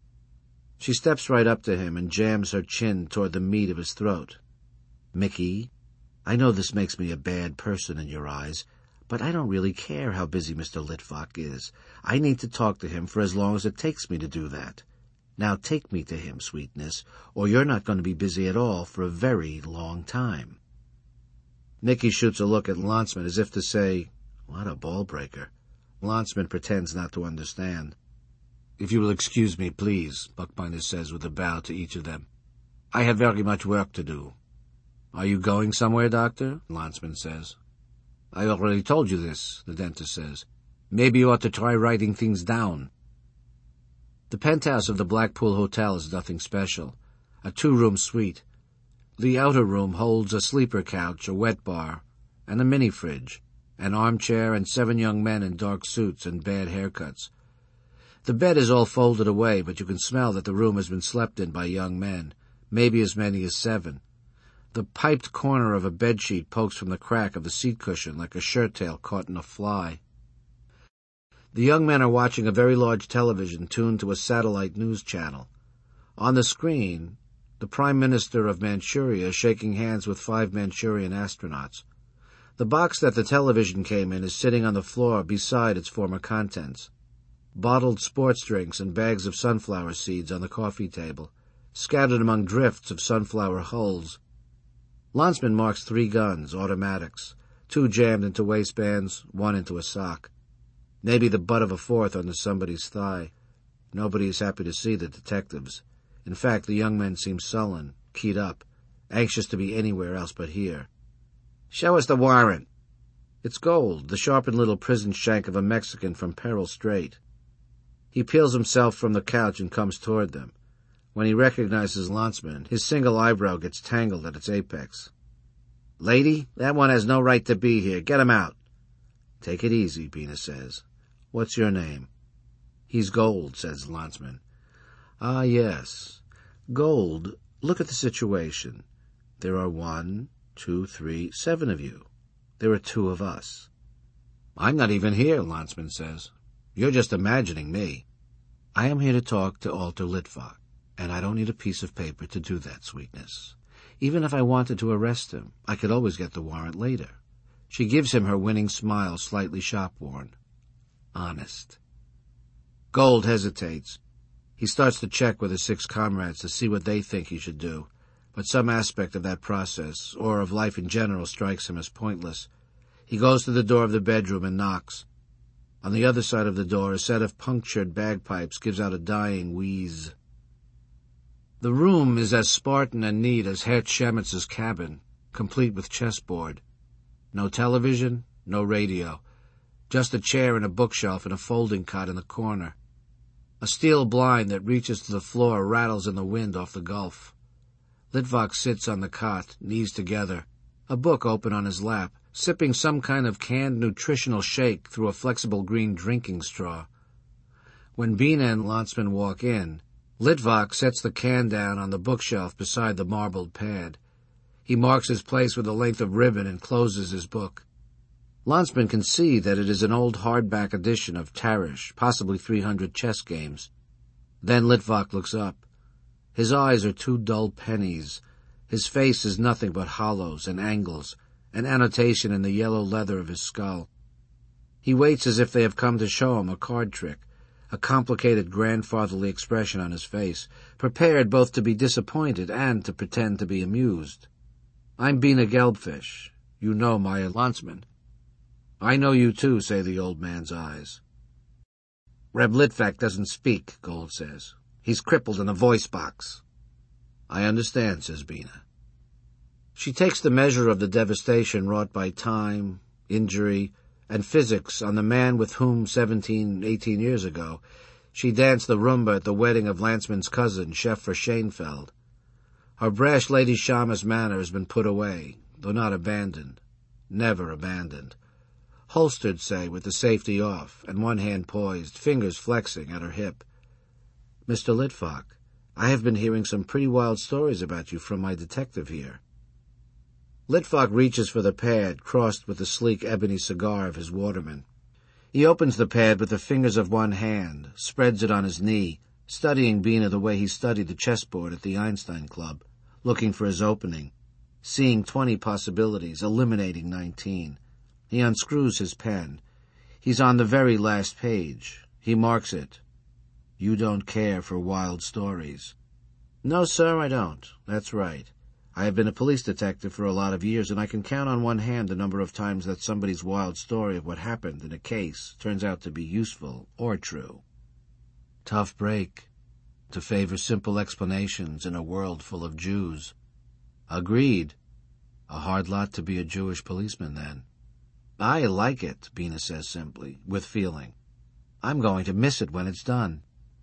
She steps right up to him and jams her chin toward the meat of his throat. "Mickey, I know this makes me a bad person in your eyes, but I don't really care how busy Mister Litvak is. I need to talk to him for as long as it takes me to do that. Now take me to him, sweetness, or you're not going to be busy at all for a very long time." Mickey shoots a look at Lanzmann as if to say, "What a ball-breaker." Lanzmann pretends not to understand. "If you will excuse me, please," Buckbinder says with a bow to each of them. "I have very much work to do." "Are you going somewhere, Doctor?" Lanzmann says. "I already told you this," the dentist says. "Maybe you ought to try writing things down." The penthouse of the Blackpool Hotel is nothing special. A two-room suite. The outer room holds a sleeper couch, a wet bar, and a mini-fridge, an armchair, and seven young men in dark suits and bad haircuts. The bed is all folded away, but you can smell that the room has been slept in by young men, maybe as many as seven. The piped corner of a bedsheet pokes from the crack of the seat cushion like a shirt tail caught in a fly. The young men are watching a very large television tuned to a satellite news channel. On the screen, the Prime Minister of Manchuria is shaking hands with five Manchurian astronauts. The box that the television came in is sitting on the floor beside its former contents. Bottled sports drinks and bags of sunflower seeds on the coffee table, scattered among drifts of sunflower hulls. Lanzmann marks three guns, automatics, two jammed into waistbands, one into a sock. Maybe the butt of a fourth under somebody's thigh. Nobody is happy to see the detectives. In fact, the young men seem sullen, keyed up, anxious to be anywhere else but here. "Show us the warrant." It's Gold, the sharpened little prison shank of a Mexican from Peril Strait. He peels himself from the couch and comes toward them. When he recognizes Lanzmann, his single eyebrow gets tangled at its apex. "Lady, that one has no right to be here. Get him out." "Take it easy," Bina says. "What's your name?" "He's Gold," says Lanzmann. "Ah, yes. Gold, look at the situation. There are one, two, three, seven of you. There are two of us." "I'm not even here," Lanzmann says. "You're just imagining me." "I am here to talk to Alter Litvak, and I don't need a piece of paper to do that, sweetness. Even if I wanted to arrest him, I could always get the warrant later." She gives him her winning smile, slightly shop-worn. "Honest." Gold hesitates. He starts to check with his six comrades to see what they think he should do, but some aspect of that process, or of life in general, strikes him as pointless. He goes to the door of the bedroom and knocks. On the other side of the door, a set of punctured bagpipes gives out a dying wheeze. The room is as Spartan and neat as Herz Schemitz's cabin, complete with chessboard. No television, no radio. Just a chair and a bookshelf and a folding cot in the corner. A steel blind that reaches to the floor rattles in the wind off the Gulf. Litvak sits on the cot, knees together, a book open on his lap, sipping some kind of canned nutritional shake through a flexible green drinking straw. When Bina and Lanzmann walk in, Litvak sets the can down on the bookshelf beside the marbled pad. He marks his place with a length of ribbon and closes his book. Lanzmann can see that it is an old hardback edition of Tarish, possibly three hundred chess games. Then Litvak looks up. His eyes are two dull pennies. His face is nothing but hollows and angles, an annotation in the yellow leather of his skull. He waits as if they have come to show him a card trick, a complicated grandfatherly expression on his face, prepared both to be disappointed and to pretend to be amused. "I'm Bina Gelbfish. You know Maya Lanzmann." "I know you too," say the old man's eyes. "Reb Litvak doesn't speak," Gold says. "He's crippled in a voice box." "I understand," says Bina. She takes the measure of the devastation wrought by time, injury, and physics on the man with whom, seventeen, eighteen years ago, she danced the rumba at the wedding of Lanzmann's cousin, Sheffer Schoenfeld. Her brash Lady Shamas manner has been put away, though not abandoned. Never abandoned. Holstered, say, with the safety off, and one hand poised, fingers flexing at her hip. "Mister Litvak, I have been hearing some pretty wild stories about you from my detective here." Litvak reaches for the pad, crossed with the sleek ebony cigar of his waterman. He opens the pad with the fingers of one hand, spreads it on his knee, studying Bina the way he studied the chessboard at the Einstein Club, looking for his opening, seeing twenty possibilities, eliminating nineteen. He unscrews his pen. He's on the very last page. He marks it. "You don't care for wild stories." "No, sir, I don't. That's right. I have been a police detective for a lot of years, and I can count on one hand the number of times that somebody's wild story of what happened in a case turns out to be useful or true." Tough break, to favor simple explanations in a world full of Jews. Agreed. A hard lot to be a Jewish policeman, then. "I like it," Bina says simply, with feeling. "I'm going to miss it when it's done."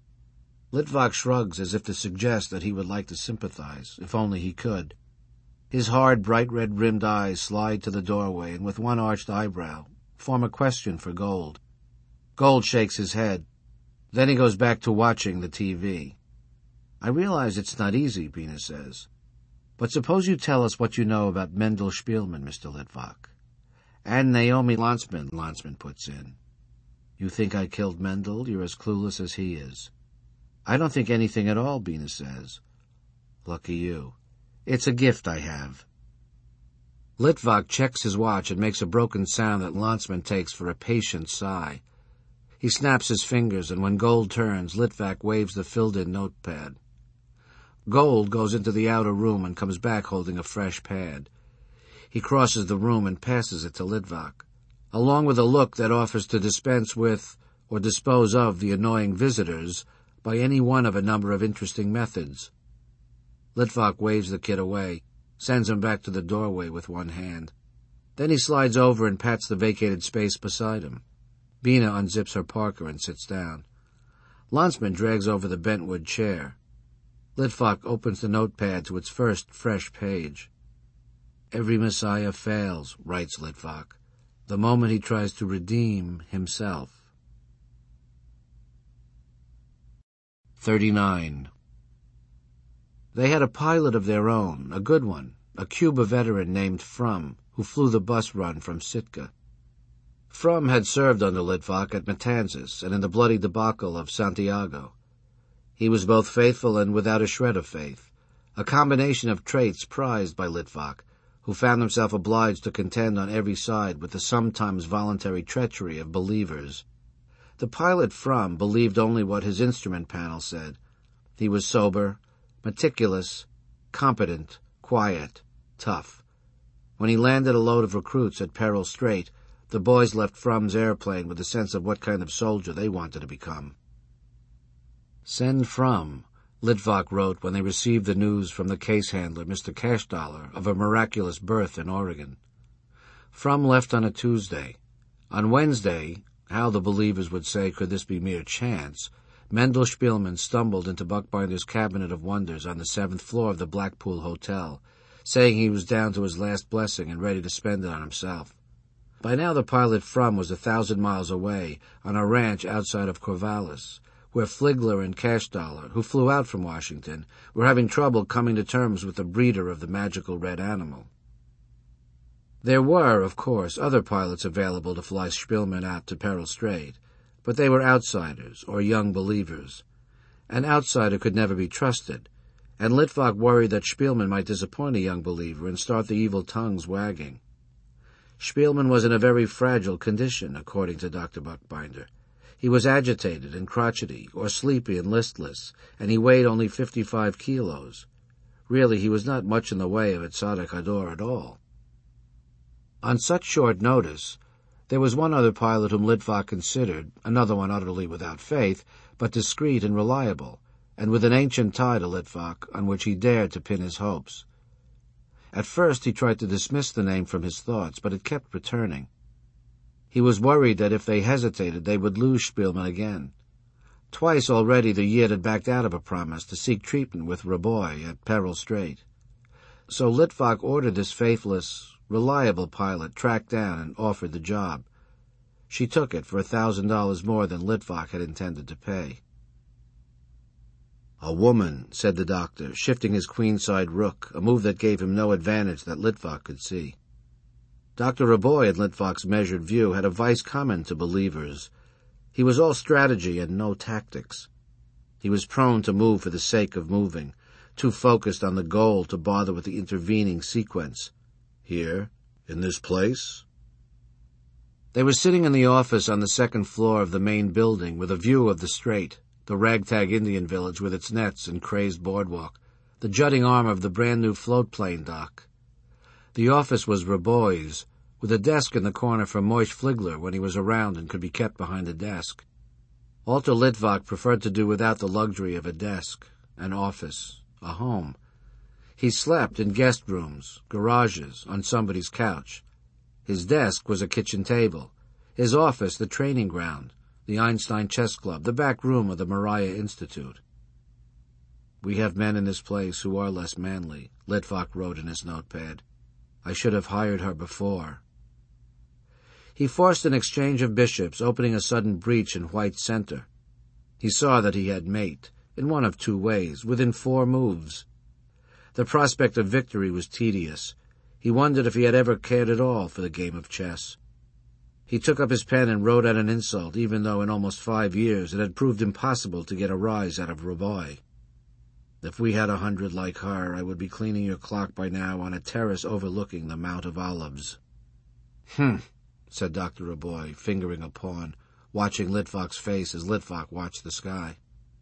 Litvak shrugs as if to suggest that he would like to sympathize, if only he could. His hard, bright red-rimmed eyes slide to the doorway and with one arched eyebrow form a question for Gold. Gold shakes his head. Then he goes back to watching the T V. "I realize it's not easy," Bina says. "But suppose you tell us what you know about Mendel Spielman, Mister Litvak." "And Naomi Lanzmann," Lanzmann puts in. "You think I killed Mendel? You're as clueless as he is." "I don't think anything at all," Bina says. "Lucky you. It's a gift I have." Litvak checks his watch and makes a broken sound that Lanzmann takes for a patient sigh. He snaps his fingers, and when Gold turns, Litvak waves the filled-in notepad. Gold goes into the outer room and comes back holding a fresh pad. He crosses the room and passes it to Litvak, along with a look that offers to dispense with or dispose of the annoying visitors by any one of a number of interesting methods. Litvak waves the kid away, sends him back to the doorway with one hand. Then he slides over and pats the vacated space beside him. Bina unzips her parka and sits down. Lanzmann drags over the bentwood chair. Litvak opens the notepad to its first fresh page. "Every Messiah fails," writes Litvak, "the moment he tries to redeem himself." thirty-nine. They had a pilot of their own, a good one, a Cuba veteran named Frum, who flew the bus run from Sitka. Frum had served under Litvak at Matanzas and in the bloody debacle of Santiago. He was both faithful and without a shred of faith, a combination of traits prized by Litvak, who found himself obliged to contend on every side with the sometimes voluntary treachery of believers. The pilot Frum believed only what his instrument panel said. He was sober, meticulous, competent, quiet, tough. When he landed a load of recruits at Peril Strait, the boys left Frum's airplane with a sense of what kind of soldier they wanted to become. "Send Frum," Litvak wrote when they received the news from the case handler, Mister Cashdollar, of a miraculous birth in Oregon. Frum left on a Tuesday. On Wednesday, how the believers would say could this be mere chance, Mendel Spielman stumbled into Buckbinder's Cabinet of Wonders on the seventh floor of the Blackpool Hotel, saying he was down to his last blessing and ready to spend it on himself. By now the pilot Frum was a thousand miles away on a ranch outside of Corvallis, where Fligler and Cash Dollar, who flew out from Washington, were having trouble coming to terms with the breeder of the magical red animal. There were, of course, other pilots available to fly Spielman out to Peril Strait, but they were outsiders, or young believers. An outsider could never be trusted, and Litvak worried that Spielman might disappoint a young believer and start the evil tongues wagging. Spielman was in a very fragile condition, according to Doctor Buckbinder. He was agitated and crotchety, or sleepy and listless, and he weighed only fifty-five kilos. Really, he was not much in the way of a tzaddik hador at all. On such short notice, there was one other pilot whom Litvak considered, another one utterly without faith, but discreet and reliable, and with an ancient tie to Litvak on which he dared to pin his hopes. At first he tried to dismiss the name from his thoughts, but it kept returning. He was worried that if they hesitated they would lose Spielman again. Twice already the Yid had backed out of a promise to seek treatment with Raboy at Peril Strait. So Litvak ordered this faithless, reliable pilot tracked down and offered the job. She took it for a thousand dollars more than Litvak had intended to pay. "A woman," said the doctor, shifting his queenside rook, a move that gave him no advantage that Litvak could see. Doctor Raboy, in Litvak's measured view, had a vice common to believers. He was all strategy and no tactics. He was prone to move for the sake of moving, too focused on the goal to bother with the intervening sequence. "Here, in this place?" They were sitting in the office on the second floor of the main building with a view of the Strait, the ragtag Indian village with its nets and crazed boardwalk, the jutting arm of the brand-new float-plane dock. The office was Raboy's, with a desk in the corner for Moish Fligler when he was around and could be kept behind a desk. Alter Litvak preferred to do without the luxury of a desk, an office, a home. He slept in guest rooms, garages, on somebody's couch. His desk was a kitchen table, his office the training ground, the Einstein Chess Club, the back room of the Moriah Institute. "We have men in this place who are less manly," Litvak wrote in his notepad. "I should have hired her before." He forced an exchange of bishops, opening a sudden breach in White's center. He saw that he had mate, in one of two ways, within four moves. The prospect of victory was tedious. He wondered if he had ever cared at all for the game of chess. He took up his pen and wrote out an insult, even though in almost five years it had proved impossible to get a rise out of Raboy. "If we had a hundred like her, I would be cleaning your clock by now on a terrace overlooking the Mount of Olives." "Hm," said Doctor Raboy, fingering a pawn, watching Litvak's face as Litvak watched the sky.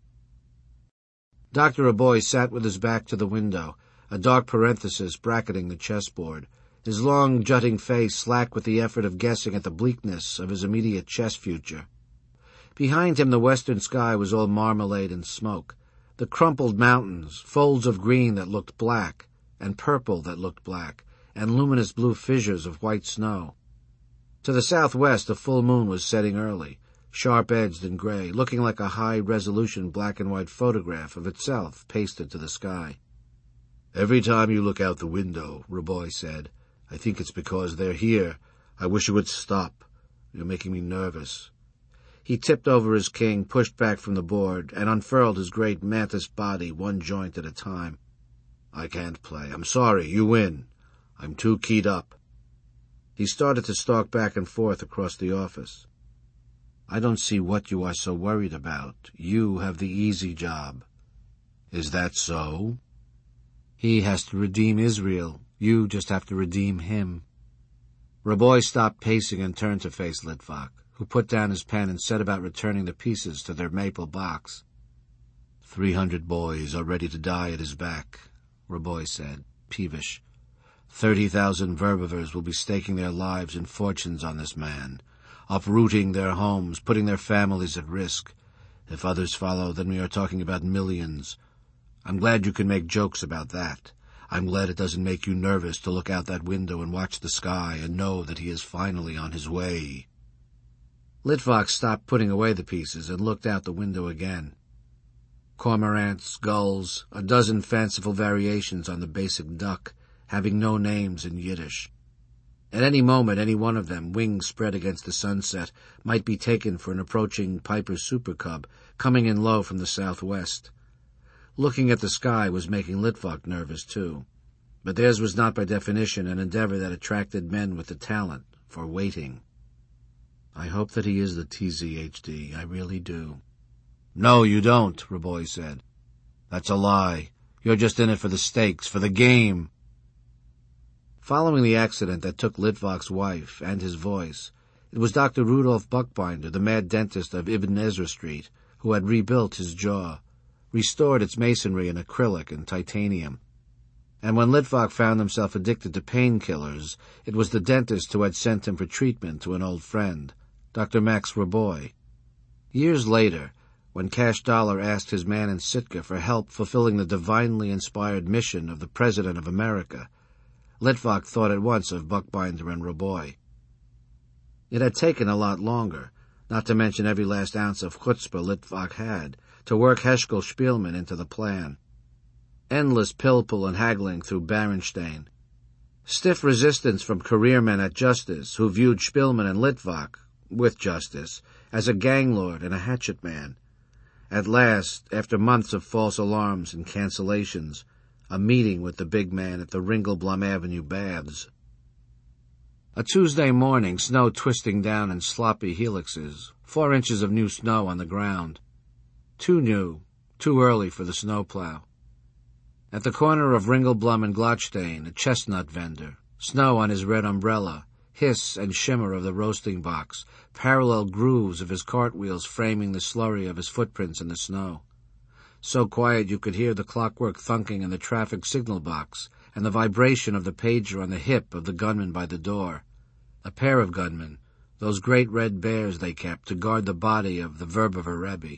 Doctor Raboy sat with his back to the window, a dark parenthesis bracketing the chessboard, his long, jutting face slack with the effort of guessing at the bleakness of his immediate chess future. Behind him the western sky was all marmalade and smoke, the crumpled mountains, folds of green that looked black, and purple that looked black, and luminous blue fissures of white snow. To the southwest a full moon was setting early, sharp-edged and gray, looking like a high-resolution black-and-white photograph of itself pasted to the sky. "Every time you look out the window," Raboy said, "I think it's because they're here. I wish you would stop. You're making me nervous." He tipped over his king, pushed back from the board, and unfurled his great mantis body one joint at a time. "I can't play. I'm sorry. You win. I'm too keyed up." He started to stalk back and forth across the office. "I don't see what you are so worried about. You have the easy job." "Is that so?" "He has to redeem Israel. You just have to redeem him." Raboy stopped pacing and turned to face Litvak, who put down his pen and set about returning the pieces to their maple box. Three hundred boys are ready to die at his back," Raboy said, peevish. Thirty thousand verbivers will be staking their lives and fortunes on this man, uprooting their homes, putting their families at risk. If others follow, then we are talking about millions. I'm glad you can make jokes about that. I'm glad it doesn't make you nervous to look out that window and watch the sky and know that he is finally on his way." Litvak stopped putting away the pieces and looked out the window again. Cormorants, gulls, a dozen fanciful variations on the basic duck, having no names in Yiddish. At any moment, any one of them, wings spread against the sunset, might be taken for an approaching Piper Super Cub, coming in low from the southwest. Looking at the sky was making Litvak nervous, too. But theirs was not by definition an endeavor that attracted men with the talent for waiting. I hope that he is the T Z H D, I really do. No, you don't, Raboy said. That's a lie. You're just in it for the stakes, for the game. Following the accident that took Litvak's wife and his voice, it was Doctor Rudolf Buckbinder, the mad dentist of Ibn Ezra Street, who had rebuilt his jaw, restored its masonry in acrylic and titanium. And when Litvak found himself addicted to painkillers, it was the dentist who had sent him for treatment to an old friend, Doctor Max Raboy. Years later, when Cash Dollar asked his man in Sitka for help fulfilling the divinely inspired mission of the President of America, Litvak thought at once of Buckbinder and Raboy. It had taken a lot longer, not to mention every last ounce of chutzpah Litvak had, to work Heshkel Spielman into the plan. Endless pill-pull and haggling through Berenstain. Stiff resistance from career men at Justice who viewed Spielman and Litvak, with Justice, as a gang lord and a hatchet man. At last, after months of false alarms and cancellations, a meeting with the big man at the Ringelblum Avenue Baths. A Tuesday morning, snow twisting down in sloppy helixes, four inches of new snow on the ground. Too new, too early for the snowplow. At the corner of Ringelblum and Glotstein, a chestnut vendor, snow on his red umbrella, hiss and shimmer of the roasting box, parallel grooves of his cartwheels framing the slurry of his footprints in the snow. So quiet you could hear the clockwork thunking in the traffic signal box and the vibration of the pager on the hip of the gunman by the door. A pair of gunmen, those great red bears they kept to guard the body of the Verbover Rebbe.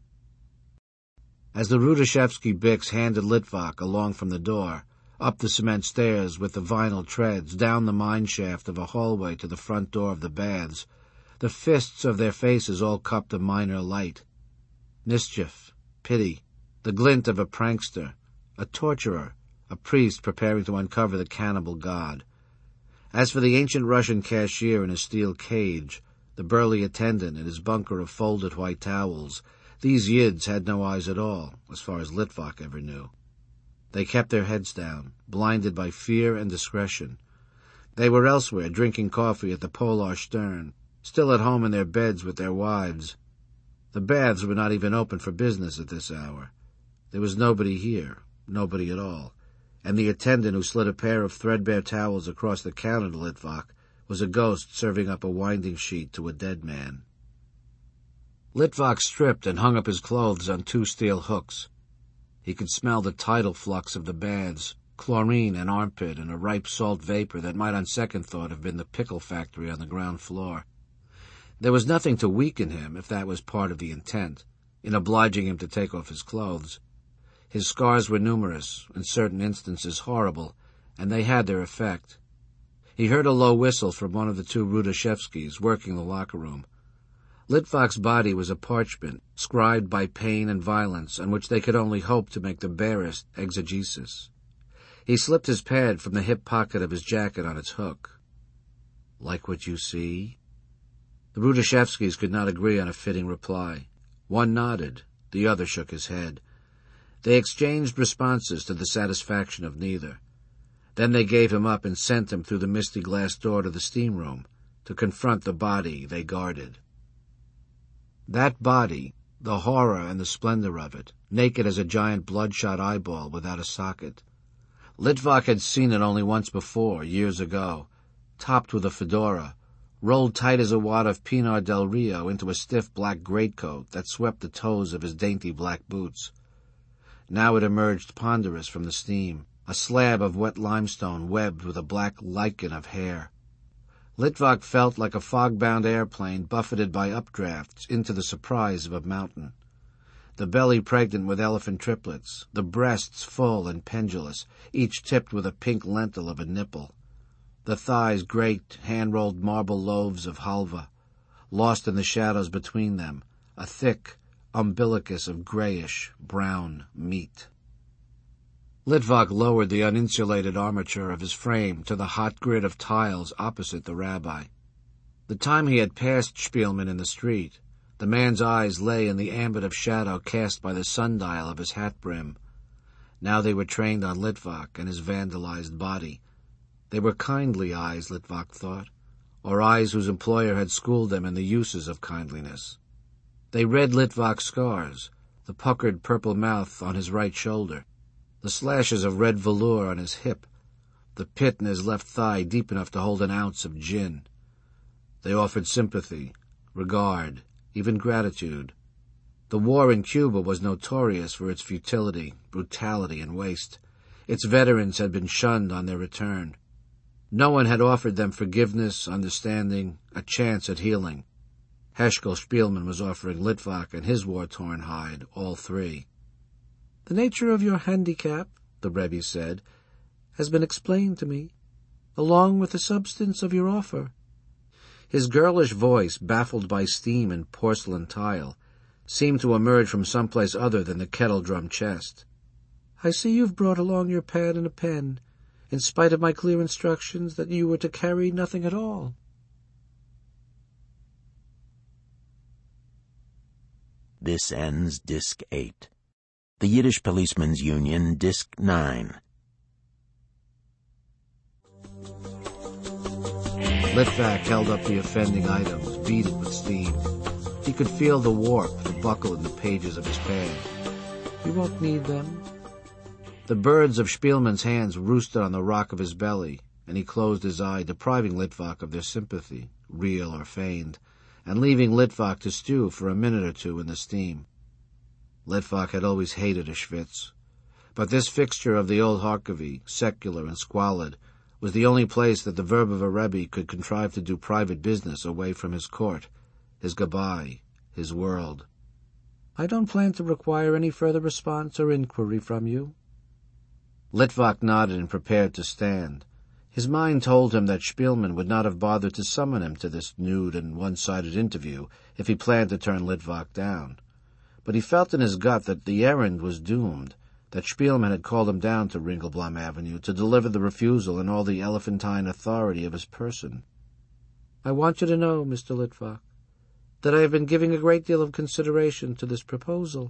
As the Rudashevsky Bix handed Litvak along from the door, up the cement stairs with the vinyl treads, down the mine shaft of a hallway to the front door of the baths, the fists of their faces all cupped a minor light. Mischief, pity, the glint of a prankster, a torturer, a priest preparing to uncover the cannibal god. As for the ancient Russian cashier in a steel cage, the burly attendant in his bunker of folded white towels, these Yids had no eyes at all, as far as Litvak ever knew. They kept their heads down, blinded by fear and discretion. They were elsewhere, drinking coffee at the Polar Stern, still at home in their beds with their wives. The baths were not even open for business at this hour. There was nobody here, nobody at all, and the attendant who slid a pair of threadbare towels across the counter to Litvak was a ghost serving up a winding sheet to a dead man. Litvak stripped and hung up his clothes on two steel hooks. He could smell the tidal flux of the baths, chlorine and armpit and a ripe salt vapor that might on second thought have been the pickle factory on the ground floor. There was nothing to weaken him, if that was part of the intent, in obliging him to take off his clothes. His scars were numerous, in certain instances horrible, and they had their effect. He heard a low whistle from one of the two Rudashevskys working the locker room. Litvak's body was a parchment, scribed by pain and violence, on which they could only hope to make the barest exegesis. He slipped his pad from the hip pocket of his jacket on its hook. "Like what you see?" The Rudashevskys could not agree on a fitting reply. One nodded, the other shook his head. They exchanged responses to the satisfaction of neither. Then they gave him up and sent him through the misty glass door to the steam room, to confront the body they guarded. That body, the horror and the splendor of it, naked as a giant bloodshot eyeball without a socket. Litvak had seen it only once before, years ago, topped with a fedora, rolled tight as a wad of Pinar del Rio into a stiff black greatcoat that swept the toes of his dainty black boots. Now it emerged ponderous from the steam, a slab of wet limestone webbed with a black lichen of hair. Litvak felt like a fog-bound airplane buffeted by updrafts into the surprise of a mountain. The belly pregnant with elephant triplets, the breasts full and pendulous, each tipped with a pink lentil of a nipple. The thighs great, hand-rolled marble loaves of halva. lost in the shadows between them, a thick umbilicus of grayish, brown meat. Litvak lowered the uninsulated armature of his frame to the hot grid of tiles opposite the rabbi. The time he had passed Spielman in the street, the man's eyes lay in the ambit of shadow cast by the sundial of his hat brim. Now they were trained on Litvak and his vandalized body. They were kindly eyes, Litvak thought, or eyes whose employer had schooled them in the uses of kindliness. They read Litvak's scars, the puckered purple mouth on his right shoulder, the slashes of red velour on his hip, the pit in his left thigh deep enough to hold an ounce of gin. They offered sympathy, regard, even gratitude. The war in Cuba was notorious for its futility, brutality, and waste. Its veterans had been shunned on their return. No one had offered them forgiveness, understanding, a chance at healing. Heshkel Spielman was offering Litvak and his war-torn hide all three. "The nature of your handicap," the Rebbe said, "has been explained to me, along with the substance of your offer." His girlish voice, baffled by steam and porcelain tile, seemed to emerge from someplace other than the kettle-drum chest. "I see you've brought along your pad and a pen, in spite of my clear instructions that you were to carry nothing at all." This ends Disc eight. The Yiddish Policemen's Union, Disc nine. Litvak held up the offending items, beaded with steam. He could feel the warp, the buckle in the pages of his pad. "You won't need them." The birds of Spielman's hands roosted on the rock of his belly, and he closed his eye, depriving Litvak of their sympathy, real or feigned, and leaving Litvak to stew for a minute or two in the steam. Litvak had always hated Auschwitz, but this fixture of the old Harkavy, secular and squalid, was the only place that the Verbover Rebbe could contrive to do private business away from his court, his gabbai, his world. "I don't plan to require any further response or inquiry from you." Litvak nodded and prepared to stand. His mind told him that Spielman would not have bothered to summon him to this nude and one-sided interview if he planned to turn Litvak down. But he felt in his gut that the errand was doomed, that Spielman had called him down to Ringelblum Avenue to deliver the refusal in all the elephantine authority of his person. "I want you to know, Mister Litvak, that I have been giving a great deal of consideration to this proposal.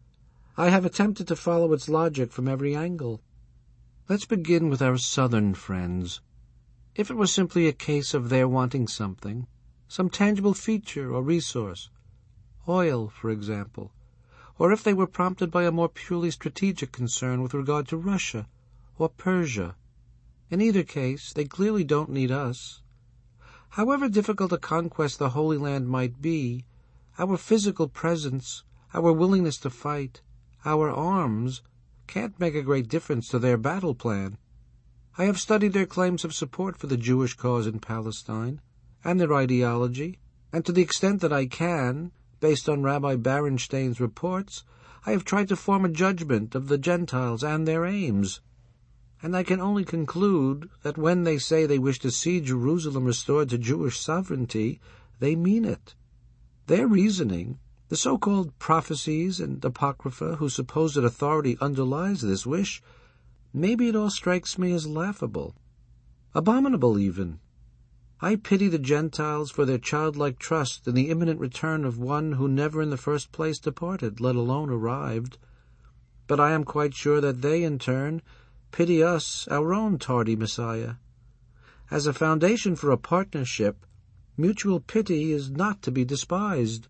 I have attempted to follow its logic from every angle. Let's begin with our southern friends. If it were simply a case of their wanting something, some tangible feature or resource, oil, for example, or if they were prompted by a more purely strategic concern with regard to Russia or Persia, in either case, they clearly don't need us. However difficult a conquest the Holy Land might be, our physical presence, our willingness to fight, our arms, can't make a great difference to their battle plan. I have studied their claims of support for the Jewish cause in Palestine, and their ideology, and to the extent that I can, based on Rabbi Barenstein's reports, I have tried to form a judgment of the Gentiles and their aims. And I can only conclude that when they say they wish to see Jerusalem restored to Jewish sovereignty, they mean it. Their reasoning, the so-called prophecies and apocrypha whose supposed authority underlies this wish, maybe it all strikes me as laughable, abominable even. I pity the Gentiles for their childlike trust in the imminent return of one who never in the first place departed, let alone arrived. But I am quite sure that they, in turn, pity us, our own tardy Messiah. As a foundation for a partnership, mutual pity is not to be despised.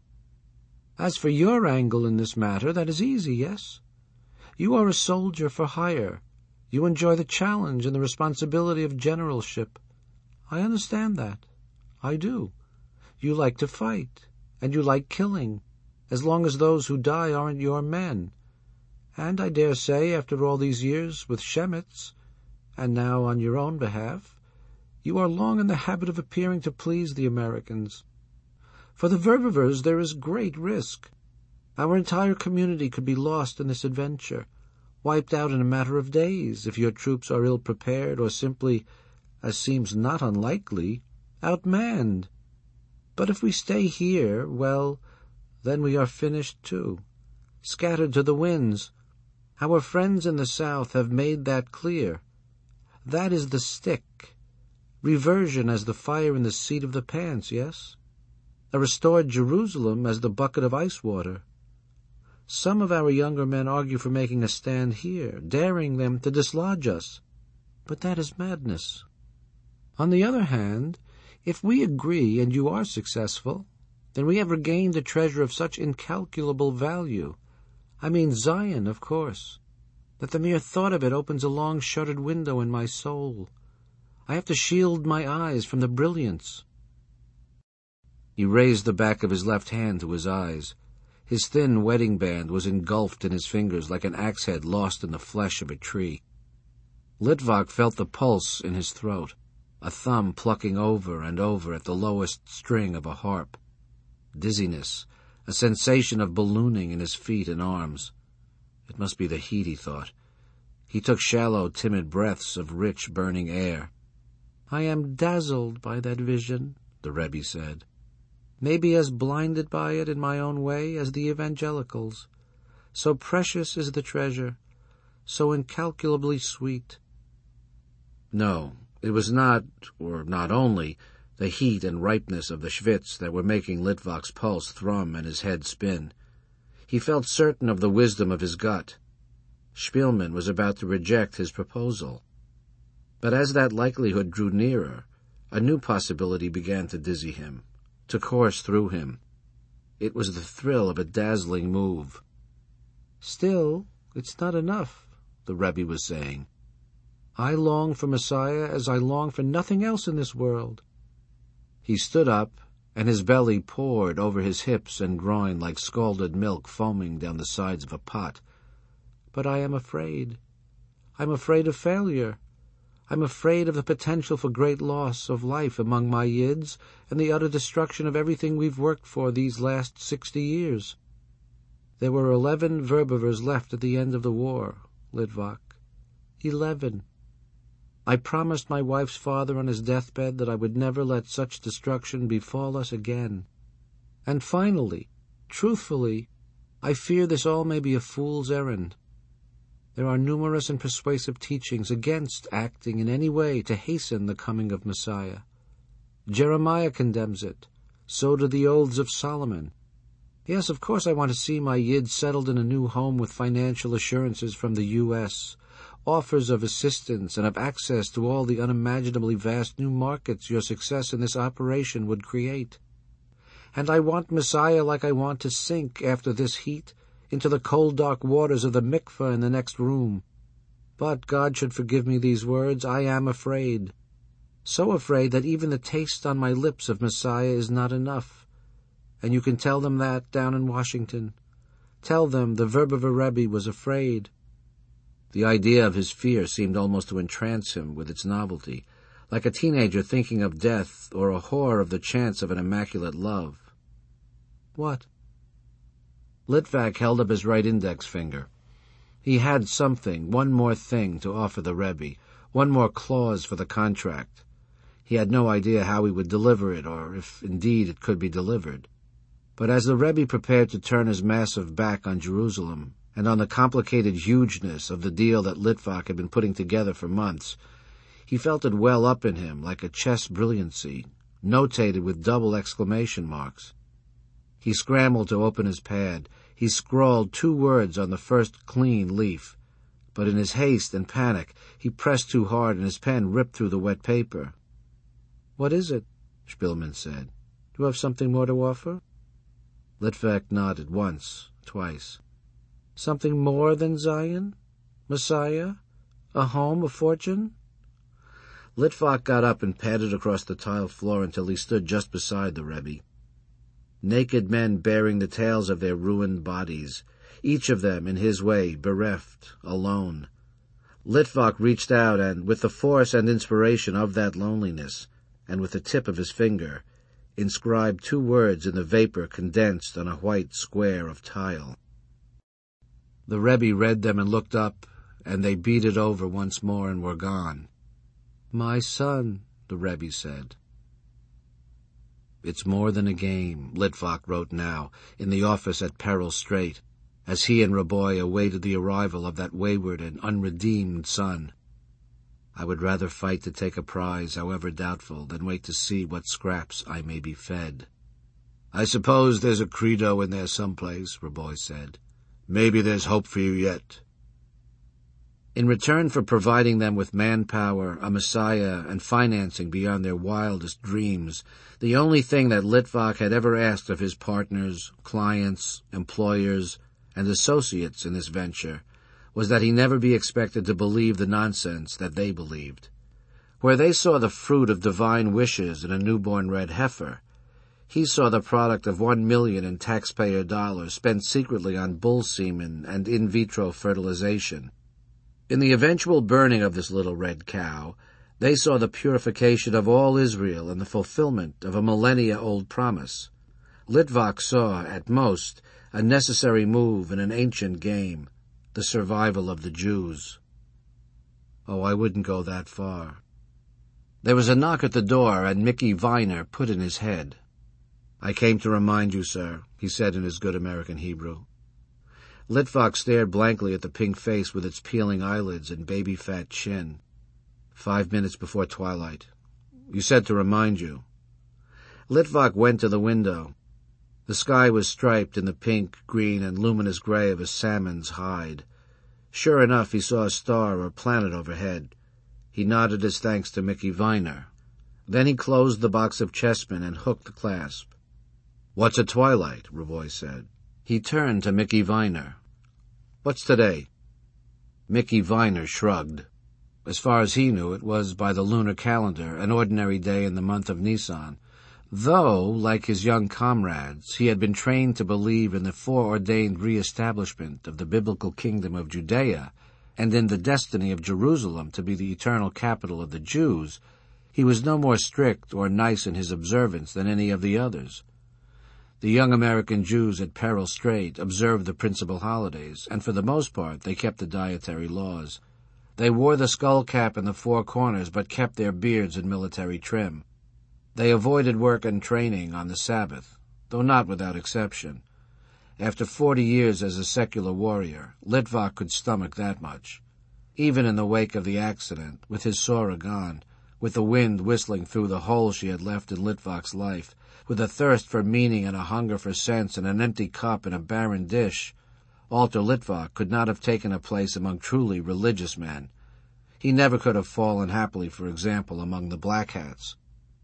As for your angle in this matter, that is easy, yes? You are a soldier for hire. You enjoy the challenge and the responsibility of generalship. I understand that. I do. You like to fight, and you like killing, as long as those who die aren't your men. And I dare say, after all these years with Shemitz, and now on your own behalf, you are long in the habit of appearing to please the Americans. For the Verbivers there is great risk. Our entire community could be lost in this adventure, wiped out in a matter of days if your troops are ill-prepared or simply, as seems not unlikely, outmanned. But if we stay here, well, then we are finished too, scattered to the winds. Our friends in the South have made that clear. That is the stick. Reversion as the fire in the seat of the pants, yes? A restored Jerusalem as the bucket of ice water. Some of our younger men argue for making a stand here, daring them to dislodge us. But that is madness. On the other hand, if we agree and you are successful, then we have regained a treasure of such incalculable value. I mean Zion, of course, that the mere thought of it opens a long shuttered window in my soul. I have to shield my eyes from the brilliance. He raised the back of his left hand to his eyes. His thin wedding band was engulfed in his fingers like an axe head lost in the flesh of a tree. Litvak felt the pulse in his throat, a thumb plucking over and over at the lowest string of a harp. Dizziness, a sensation of ballooning in his feet and arms. It must be the heat, he thought. He took shallow, timid breaths of rich, burning air. I am dazzled by that vision, the Rebbe said. Maybe as blinded by it in my own way as the evangelicals. So precious is the treasure, so incalculably sweet. No, it was not, or not only, the heat and ripeness of the schwitz that were making Litvak's pulse thrum and his head spin. He felt certain of the wisdom of his gut. Spielman was about to reject his proposal. But as that likelihood drew nearer, a new possibility began to dizzy him, to course through him. It was the thrill of a dazzling move. Still, it's not enough, the Rebbe was saying. I long for Messiah as I long for nothing else in this world. He stood up, and his belly poured over his hips and groin like scalded milk foaming down the sides of a pot. But I am afraid. I'm afraid of failure. I'm afraid of the potential for great loss of life among my Yids and the utter destruction of everything we've worked for these last sixty years. There were eleven Verbivers left at the end of the war, Litvak. Eleven. I promised my wife's father on his deathbed that I would never let such destruction befall us again. And finally, truthfully, I fear this all may be a fool's errand. There are numerous and persuasive teachings against acting in any way to hasten the coming of Messiah. Jeremiah condemns it. So do the oaths of Solomon. Yes, of course I want to see my Yid settled in a new home with financial assurances from the U S, offers of assistance and of access to all the unimaginably vast new markets your success in this operation would create. And I want Messiah like I want to sink, after this heat, into the cold dark waters of the mikveh in the next room. But God should forgive me these words, I am afraid. So afraid that even the taste on my lips of Messiah is not enough. And you can tell them that down in Washington. Tell them the Verbover Rebbe was afraid. The idea of his fear seemed almost to entrance him with its novelty, like a teenager thinking of death or a whore of the chance of an immaculate love. What? Litvak held up his right index finger. He had something, one more thing, to offer the Rebbe, one more clause for the contract. He had no idea how he would deliver it, or if indeed it could be delivered. But as the Rebbe prepared to turn his massive back on Jerusalem, and on the complicated hugeness of the deal that Litvak had been putting together for months, he felt it well up in him like a chess brilliancy, notated with double exclamation marks. He scrambled to open his pad. He scrawled two words on the first clean leaf, but in his haste and panic he pressed too hard and his pen ripped through the wet paper. What is it? Spielman said. Do you have something more to offer? Litvak nodded once, twice. Something more than Zion? Messiah? A home, a fortune? Litvak got up and padded across the tile floor until he stood just beside the Rebbe. Naked men bearing the tales of their ruined bodies, each of them in his way, bereft, alone. Litvak reached out and, with the force and inspiration of that loneliness, and with the tip of his finger, inscribed two words in the vapor condensed on a white square of tile. The Rebbe read them and looked up, and they beaded over once more and were gone. My son, the Rebbe said. "It's more than a game," Litvak wrote now, in the office at Peril Strait, as he and Raboy awaited the arrival of that wayward and unredeemed son. "I would rather fight to take a prize, however doubtful, than wait to see what scraps I may be fed." "I suppose there's a credo in there someplace," Raboy said. "Maybe there's hope for you yet." In return for providing them with manpower, a messiah, and financing beyond their wildest dreams, the only thing that Litvak had ever asked of his partners, clients, employers, and associates in this venture was that he never be expected to believe the nonsense that they believed. Where they saw the fruit of divine wishes in a newborn red heifer, he saw the product of one million in taxpayer dollars spent secretly on bull semen and in vitro fertilization. In the eventual burning of this little red cow, they saw the purification of all Israel and the fulfillment of a millennia-old promise. Litvak saw, at most, a necessary move in an ancient game, the survival of the Jews. Oh, I wouldn't go that far. There was a knock at the door, and Mickey Viner put in his head. "I came to remind you, sir," he said in his good American Hebrew. Litvak stared blankly at the pink face with its peeling eyelids and baby-fat chin. Five minutes before twilight. "You said to remind you." Litvak went to the window. The sky was striped in the pink, green, and luminous gray of a salmon's hide. Sure enough, he saw a star or planet overhead. He nodded his thanks to Mickey Viner. Then he closed the box of chessmen and hooked the clasp. "What's a twilight?" Raboy said. He turned to Mickey Viner. "What's today?" Mickey Viner shrugged. As far as he knew, it was, by the lunar calendar, an ordinary day in the month of Nisan, though, like his young comrades, he had been trained to believe in the foreordained re-establishment of the biblical kingdom of Judea and in the destiny of Jerusalem to be the eternal capital of the Jews. He was no more strict or nice in his observance than any of the others. The young American Jews at Peril Strait observed the principal holidays, and for the most part they kept the dietary laws. They wore the skull cap in the four corners, but kept their beards in military trim. They avoided work and training on the Sabbath, though not without exception. After forty years as a secular warrior, Litvak could stomach that much. Even in the wake of the accident, with his Sora gone, with the wind whistling through the hole she had left in Litvak's life, with a thirst for meaning and a hunger for sense and an empty cup and a barren dish, Alter Litvak could not have taken a place among truly religious men. He never could have fallen happily, for example, among the black hats.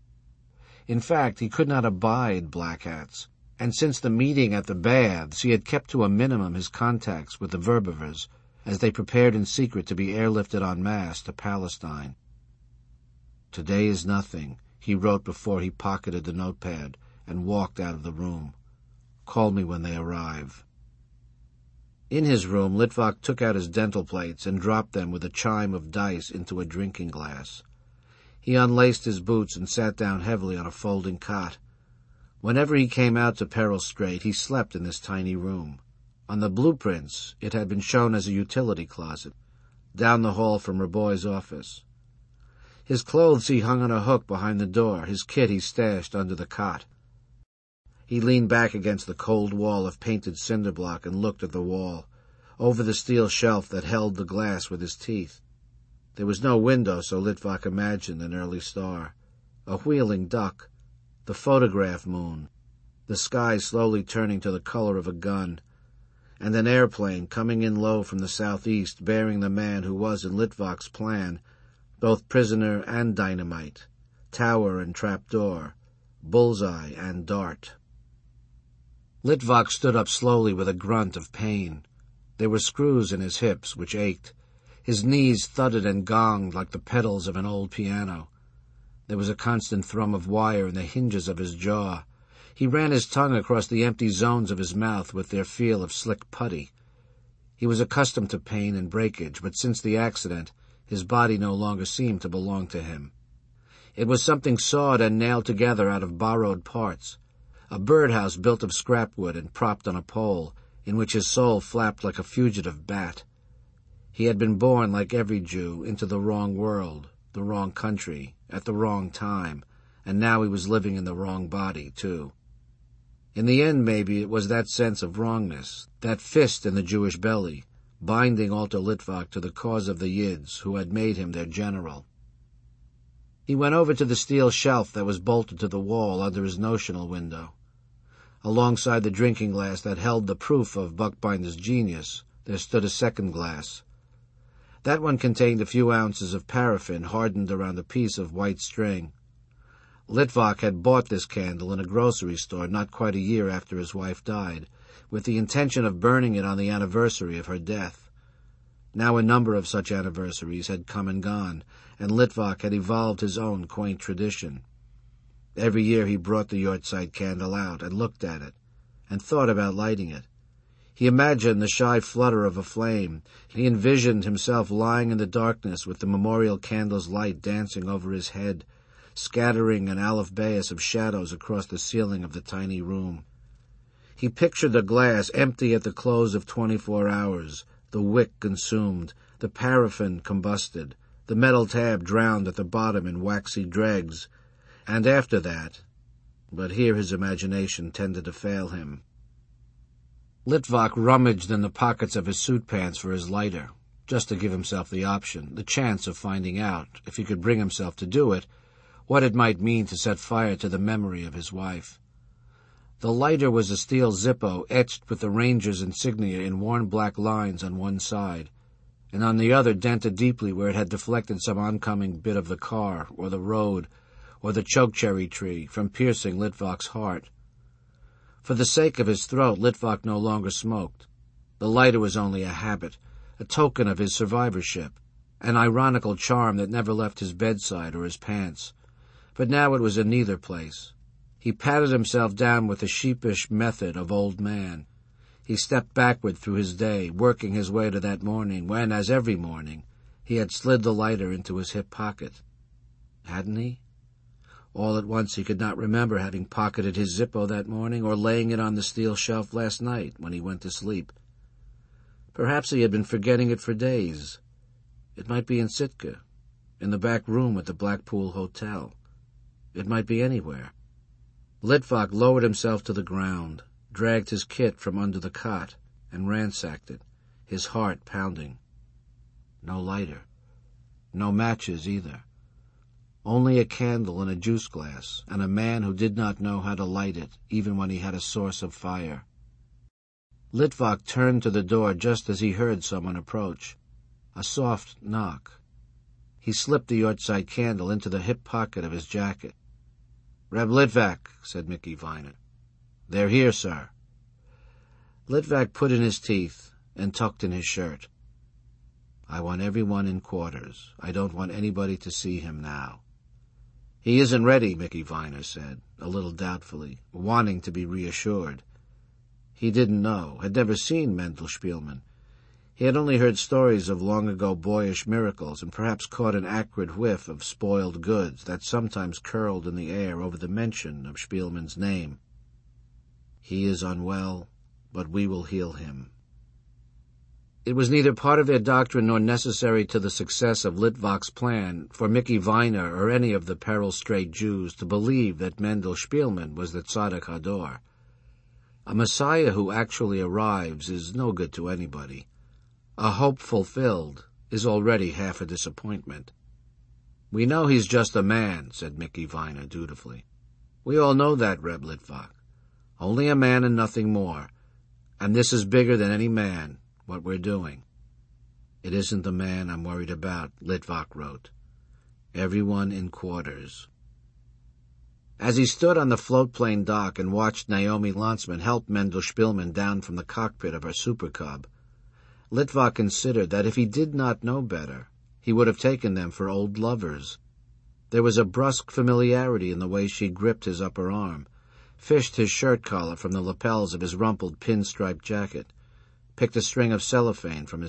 In fact, he could not abide black hats, and since the meeting at the baths he had kept to a minimum his contacts with the Verbivers, as they prepared in secret to be airlifted en masse to Palestine. "Today is nothing," he wrote before he pocketed the notepad and walked out of the room. "Call me when they arrive." In his room, Litvak took out his dental plates and dropped them with a chime of dice into a drinking glass. He unlaced his boots and sat down heavily on a folding cot. Whenever he came out to Peril Strait, he slept in this tiny room. On the blueprints, it had been shown as a utility closet, down the hall from Raboy's office. His clothes he hung on a hook behind the door, his kit he stashed under the cot. He leaned back against the cold wall of painted cinder block and looked at the wall, over the steel shelf that held the glass with his teeth. There was no window, so Litvak imagined an early star, a wheeling duck, the photograph moon, the sky slowly turning to the color of a gun, and an airplane coming in low from the southeast bearing the man who was in Litvak's plan both prisoner and dynamite, tower and trapdoor, bullseye and dart. Litvak stood up slowly with a grunt of pain. There were screws in his hips, which ached. His knees thudded and gonged like the pedals of an old piano. There was a constant thrum of wire in the hinges of his jaw. He ran his tongue across the empty zones of his mouth with their feel of slick putty. He was accustomed to pain and breakage, but since the accident, his body no longer seemed to belong to him. It was something sawed and nailed together out of borrowed parts, a birdhouse built of scrap wood and propped on a pole, in which his soul flapped like a fugitive bat. He had been born, like every Jew, into the wrong world, the wrong country, at the wrong time, and now he was living in the wrong body, too. In the end, maybe, it was that sense of wrongness, that fist in the Jewish belly, binding Alter Litvak to the cause of the Yids, who had made him their general. He went over to the steel shelf that was bolted to the wall under his notional window. Alongside the drinking glass that held the proof of Buckbinder's genius, there stood a second glass. That one contained a few ounces of paraffin hardened around a piece of white string. Litvak had bought this candle in a grocery store not quite a year after his wife died, with the intention of burning it on the anniversary of her death. Now a number of such anniversaries had come and gone, and Litvak had evolved his own quaint tradition. Every year he brought the Yortzeit candle out and looked at it, and thought about lighting it. He imagined the shy flutter of a flame. He envisioned himself lying in the darkness with the memorial candle's light dancing over his head, scattering an aleph bayas of shadows across the ceiling of the tiny room. He pictured the glass empty at the close of twenty-four hours, the wick consumed, the paraffin combusted, the metal tab drowned at the bottom in waxy dregs, and after that, but here his imagination tended to fail him. Litvak rummaged in the pockets of his suit pants for his lighter, just to give himself the option, the chance of finding out, if he could bring himself to do it, what it might mean to set fire to the memory of his wife. The lighter was a steel Zippo etched with the Rangers insignia in worn black lines on one side, and on the other dented deeply where it had deflected some oncoming bit of the car, or the road, or the chokecherry tree, from piercing Litvak's heart. For the sake of his throat, Litvak no longer smoked. The lighter was only a habit, a token of his survivorship, an ironical charm that never left his bedside or his pants. But now it was in neither place. He patted himself down with the sheepish method of old man. He stepped backward through his day, working his way to that morning when, as every morning, he had slid the lighter into his hip pocket. Hadn't he? All at once he could not remember having pocketed his Zippo that morning or laying it on the steel shelf last night when he went to sleep. Perhaps he had been forgetting it for days. It might be in Sitka, in the back room at the Blackpool Hotel. It might be anywhere. Litvak lowered himself to the ground, dragged his kit from under the cot, and ransacked it, his heart pounding. No lighter. No matches either. Only a candle and a juice glass, and a man who did not know how to light it, even when he had a source of fire. Litvak turned to the door just as he heard someone approach. A soft knock. He slipped the Yortzeit candle into the hip pocket of his jacket. "Reb Litvak," said Mickey Viner. "They're here, sir." Litvak put in his teeth and tucked in his shirt. "I want everyone in quarters. I don't want anybody to see him now." "He isn't ready," Mickey Viner said, a little doubtfully, wanting to be reassured. He didn't know, had never seen Mendel Spielman. He had only heard stories of long-ago boyish miracles and perhaps caught an acrid whiff of spoiled goods that sometimes curled in the air over the mention of Spielman's name. "He is unwell, but we will heal him." It was neither part of their doctrine nor necessary to the success of Litvak's plan for Mickey Viner or any of the Peril-Strait Jews to believe that Mendel Spielman was the Tzaddik Hador. A Messiah who actually arrives is no good to anybody. A hope fulfilled is already half a disappointment. "We know he's just a man," said Mickey Viner dutifully. "We all know that, Reb Litvak. Only a man and nothing more. And this is bigger than any man, what we're doing." "It isn't the man I'm worried about," Litvak wrote. "Everyone in quarters." As he stood on the floatplane dock and watched Naomi Lantzman help Mendel Spielman down from the cockpit of her Super Cub, Litvak considered that if he did not know better, he would have taken them for old lovers. There was a brusque familiarity in the way she gripped his upper arm, fished his shirt collar from the lapels of his rumpled pin-striped jacket, picked a string of cellophane from his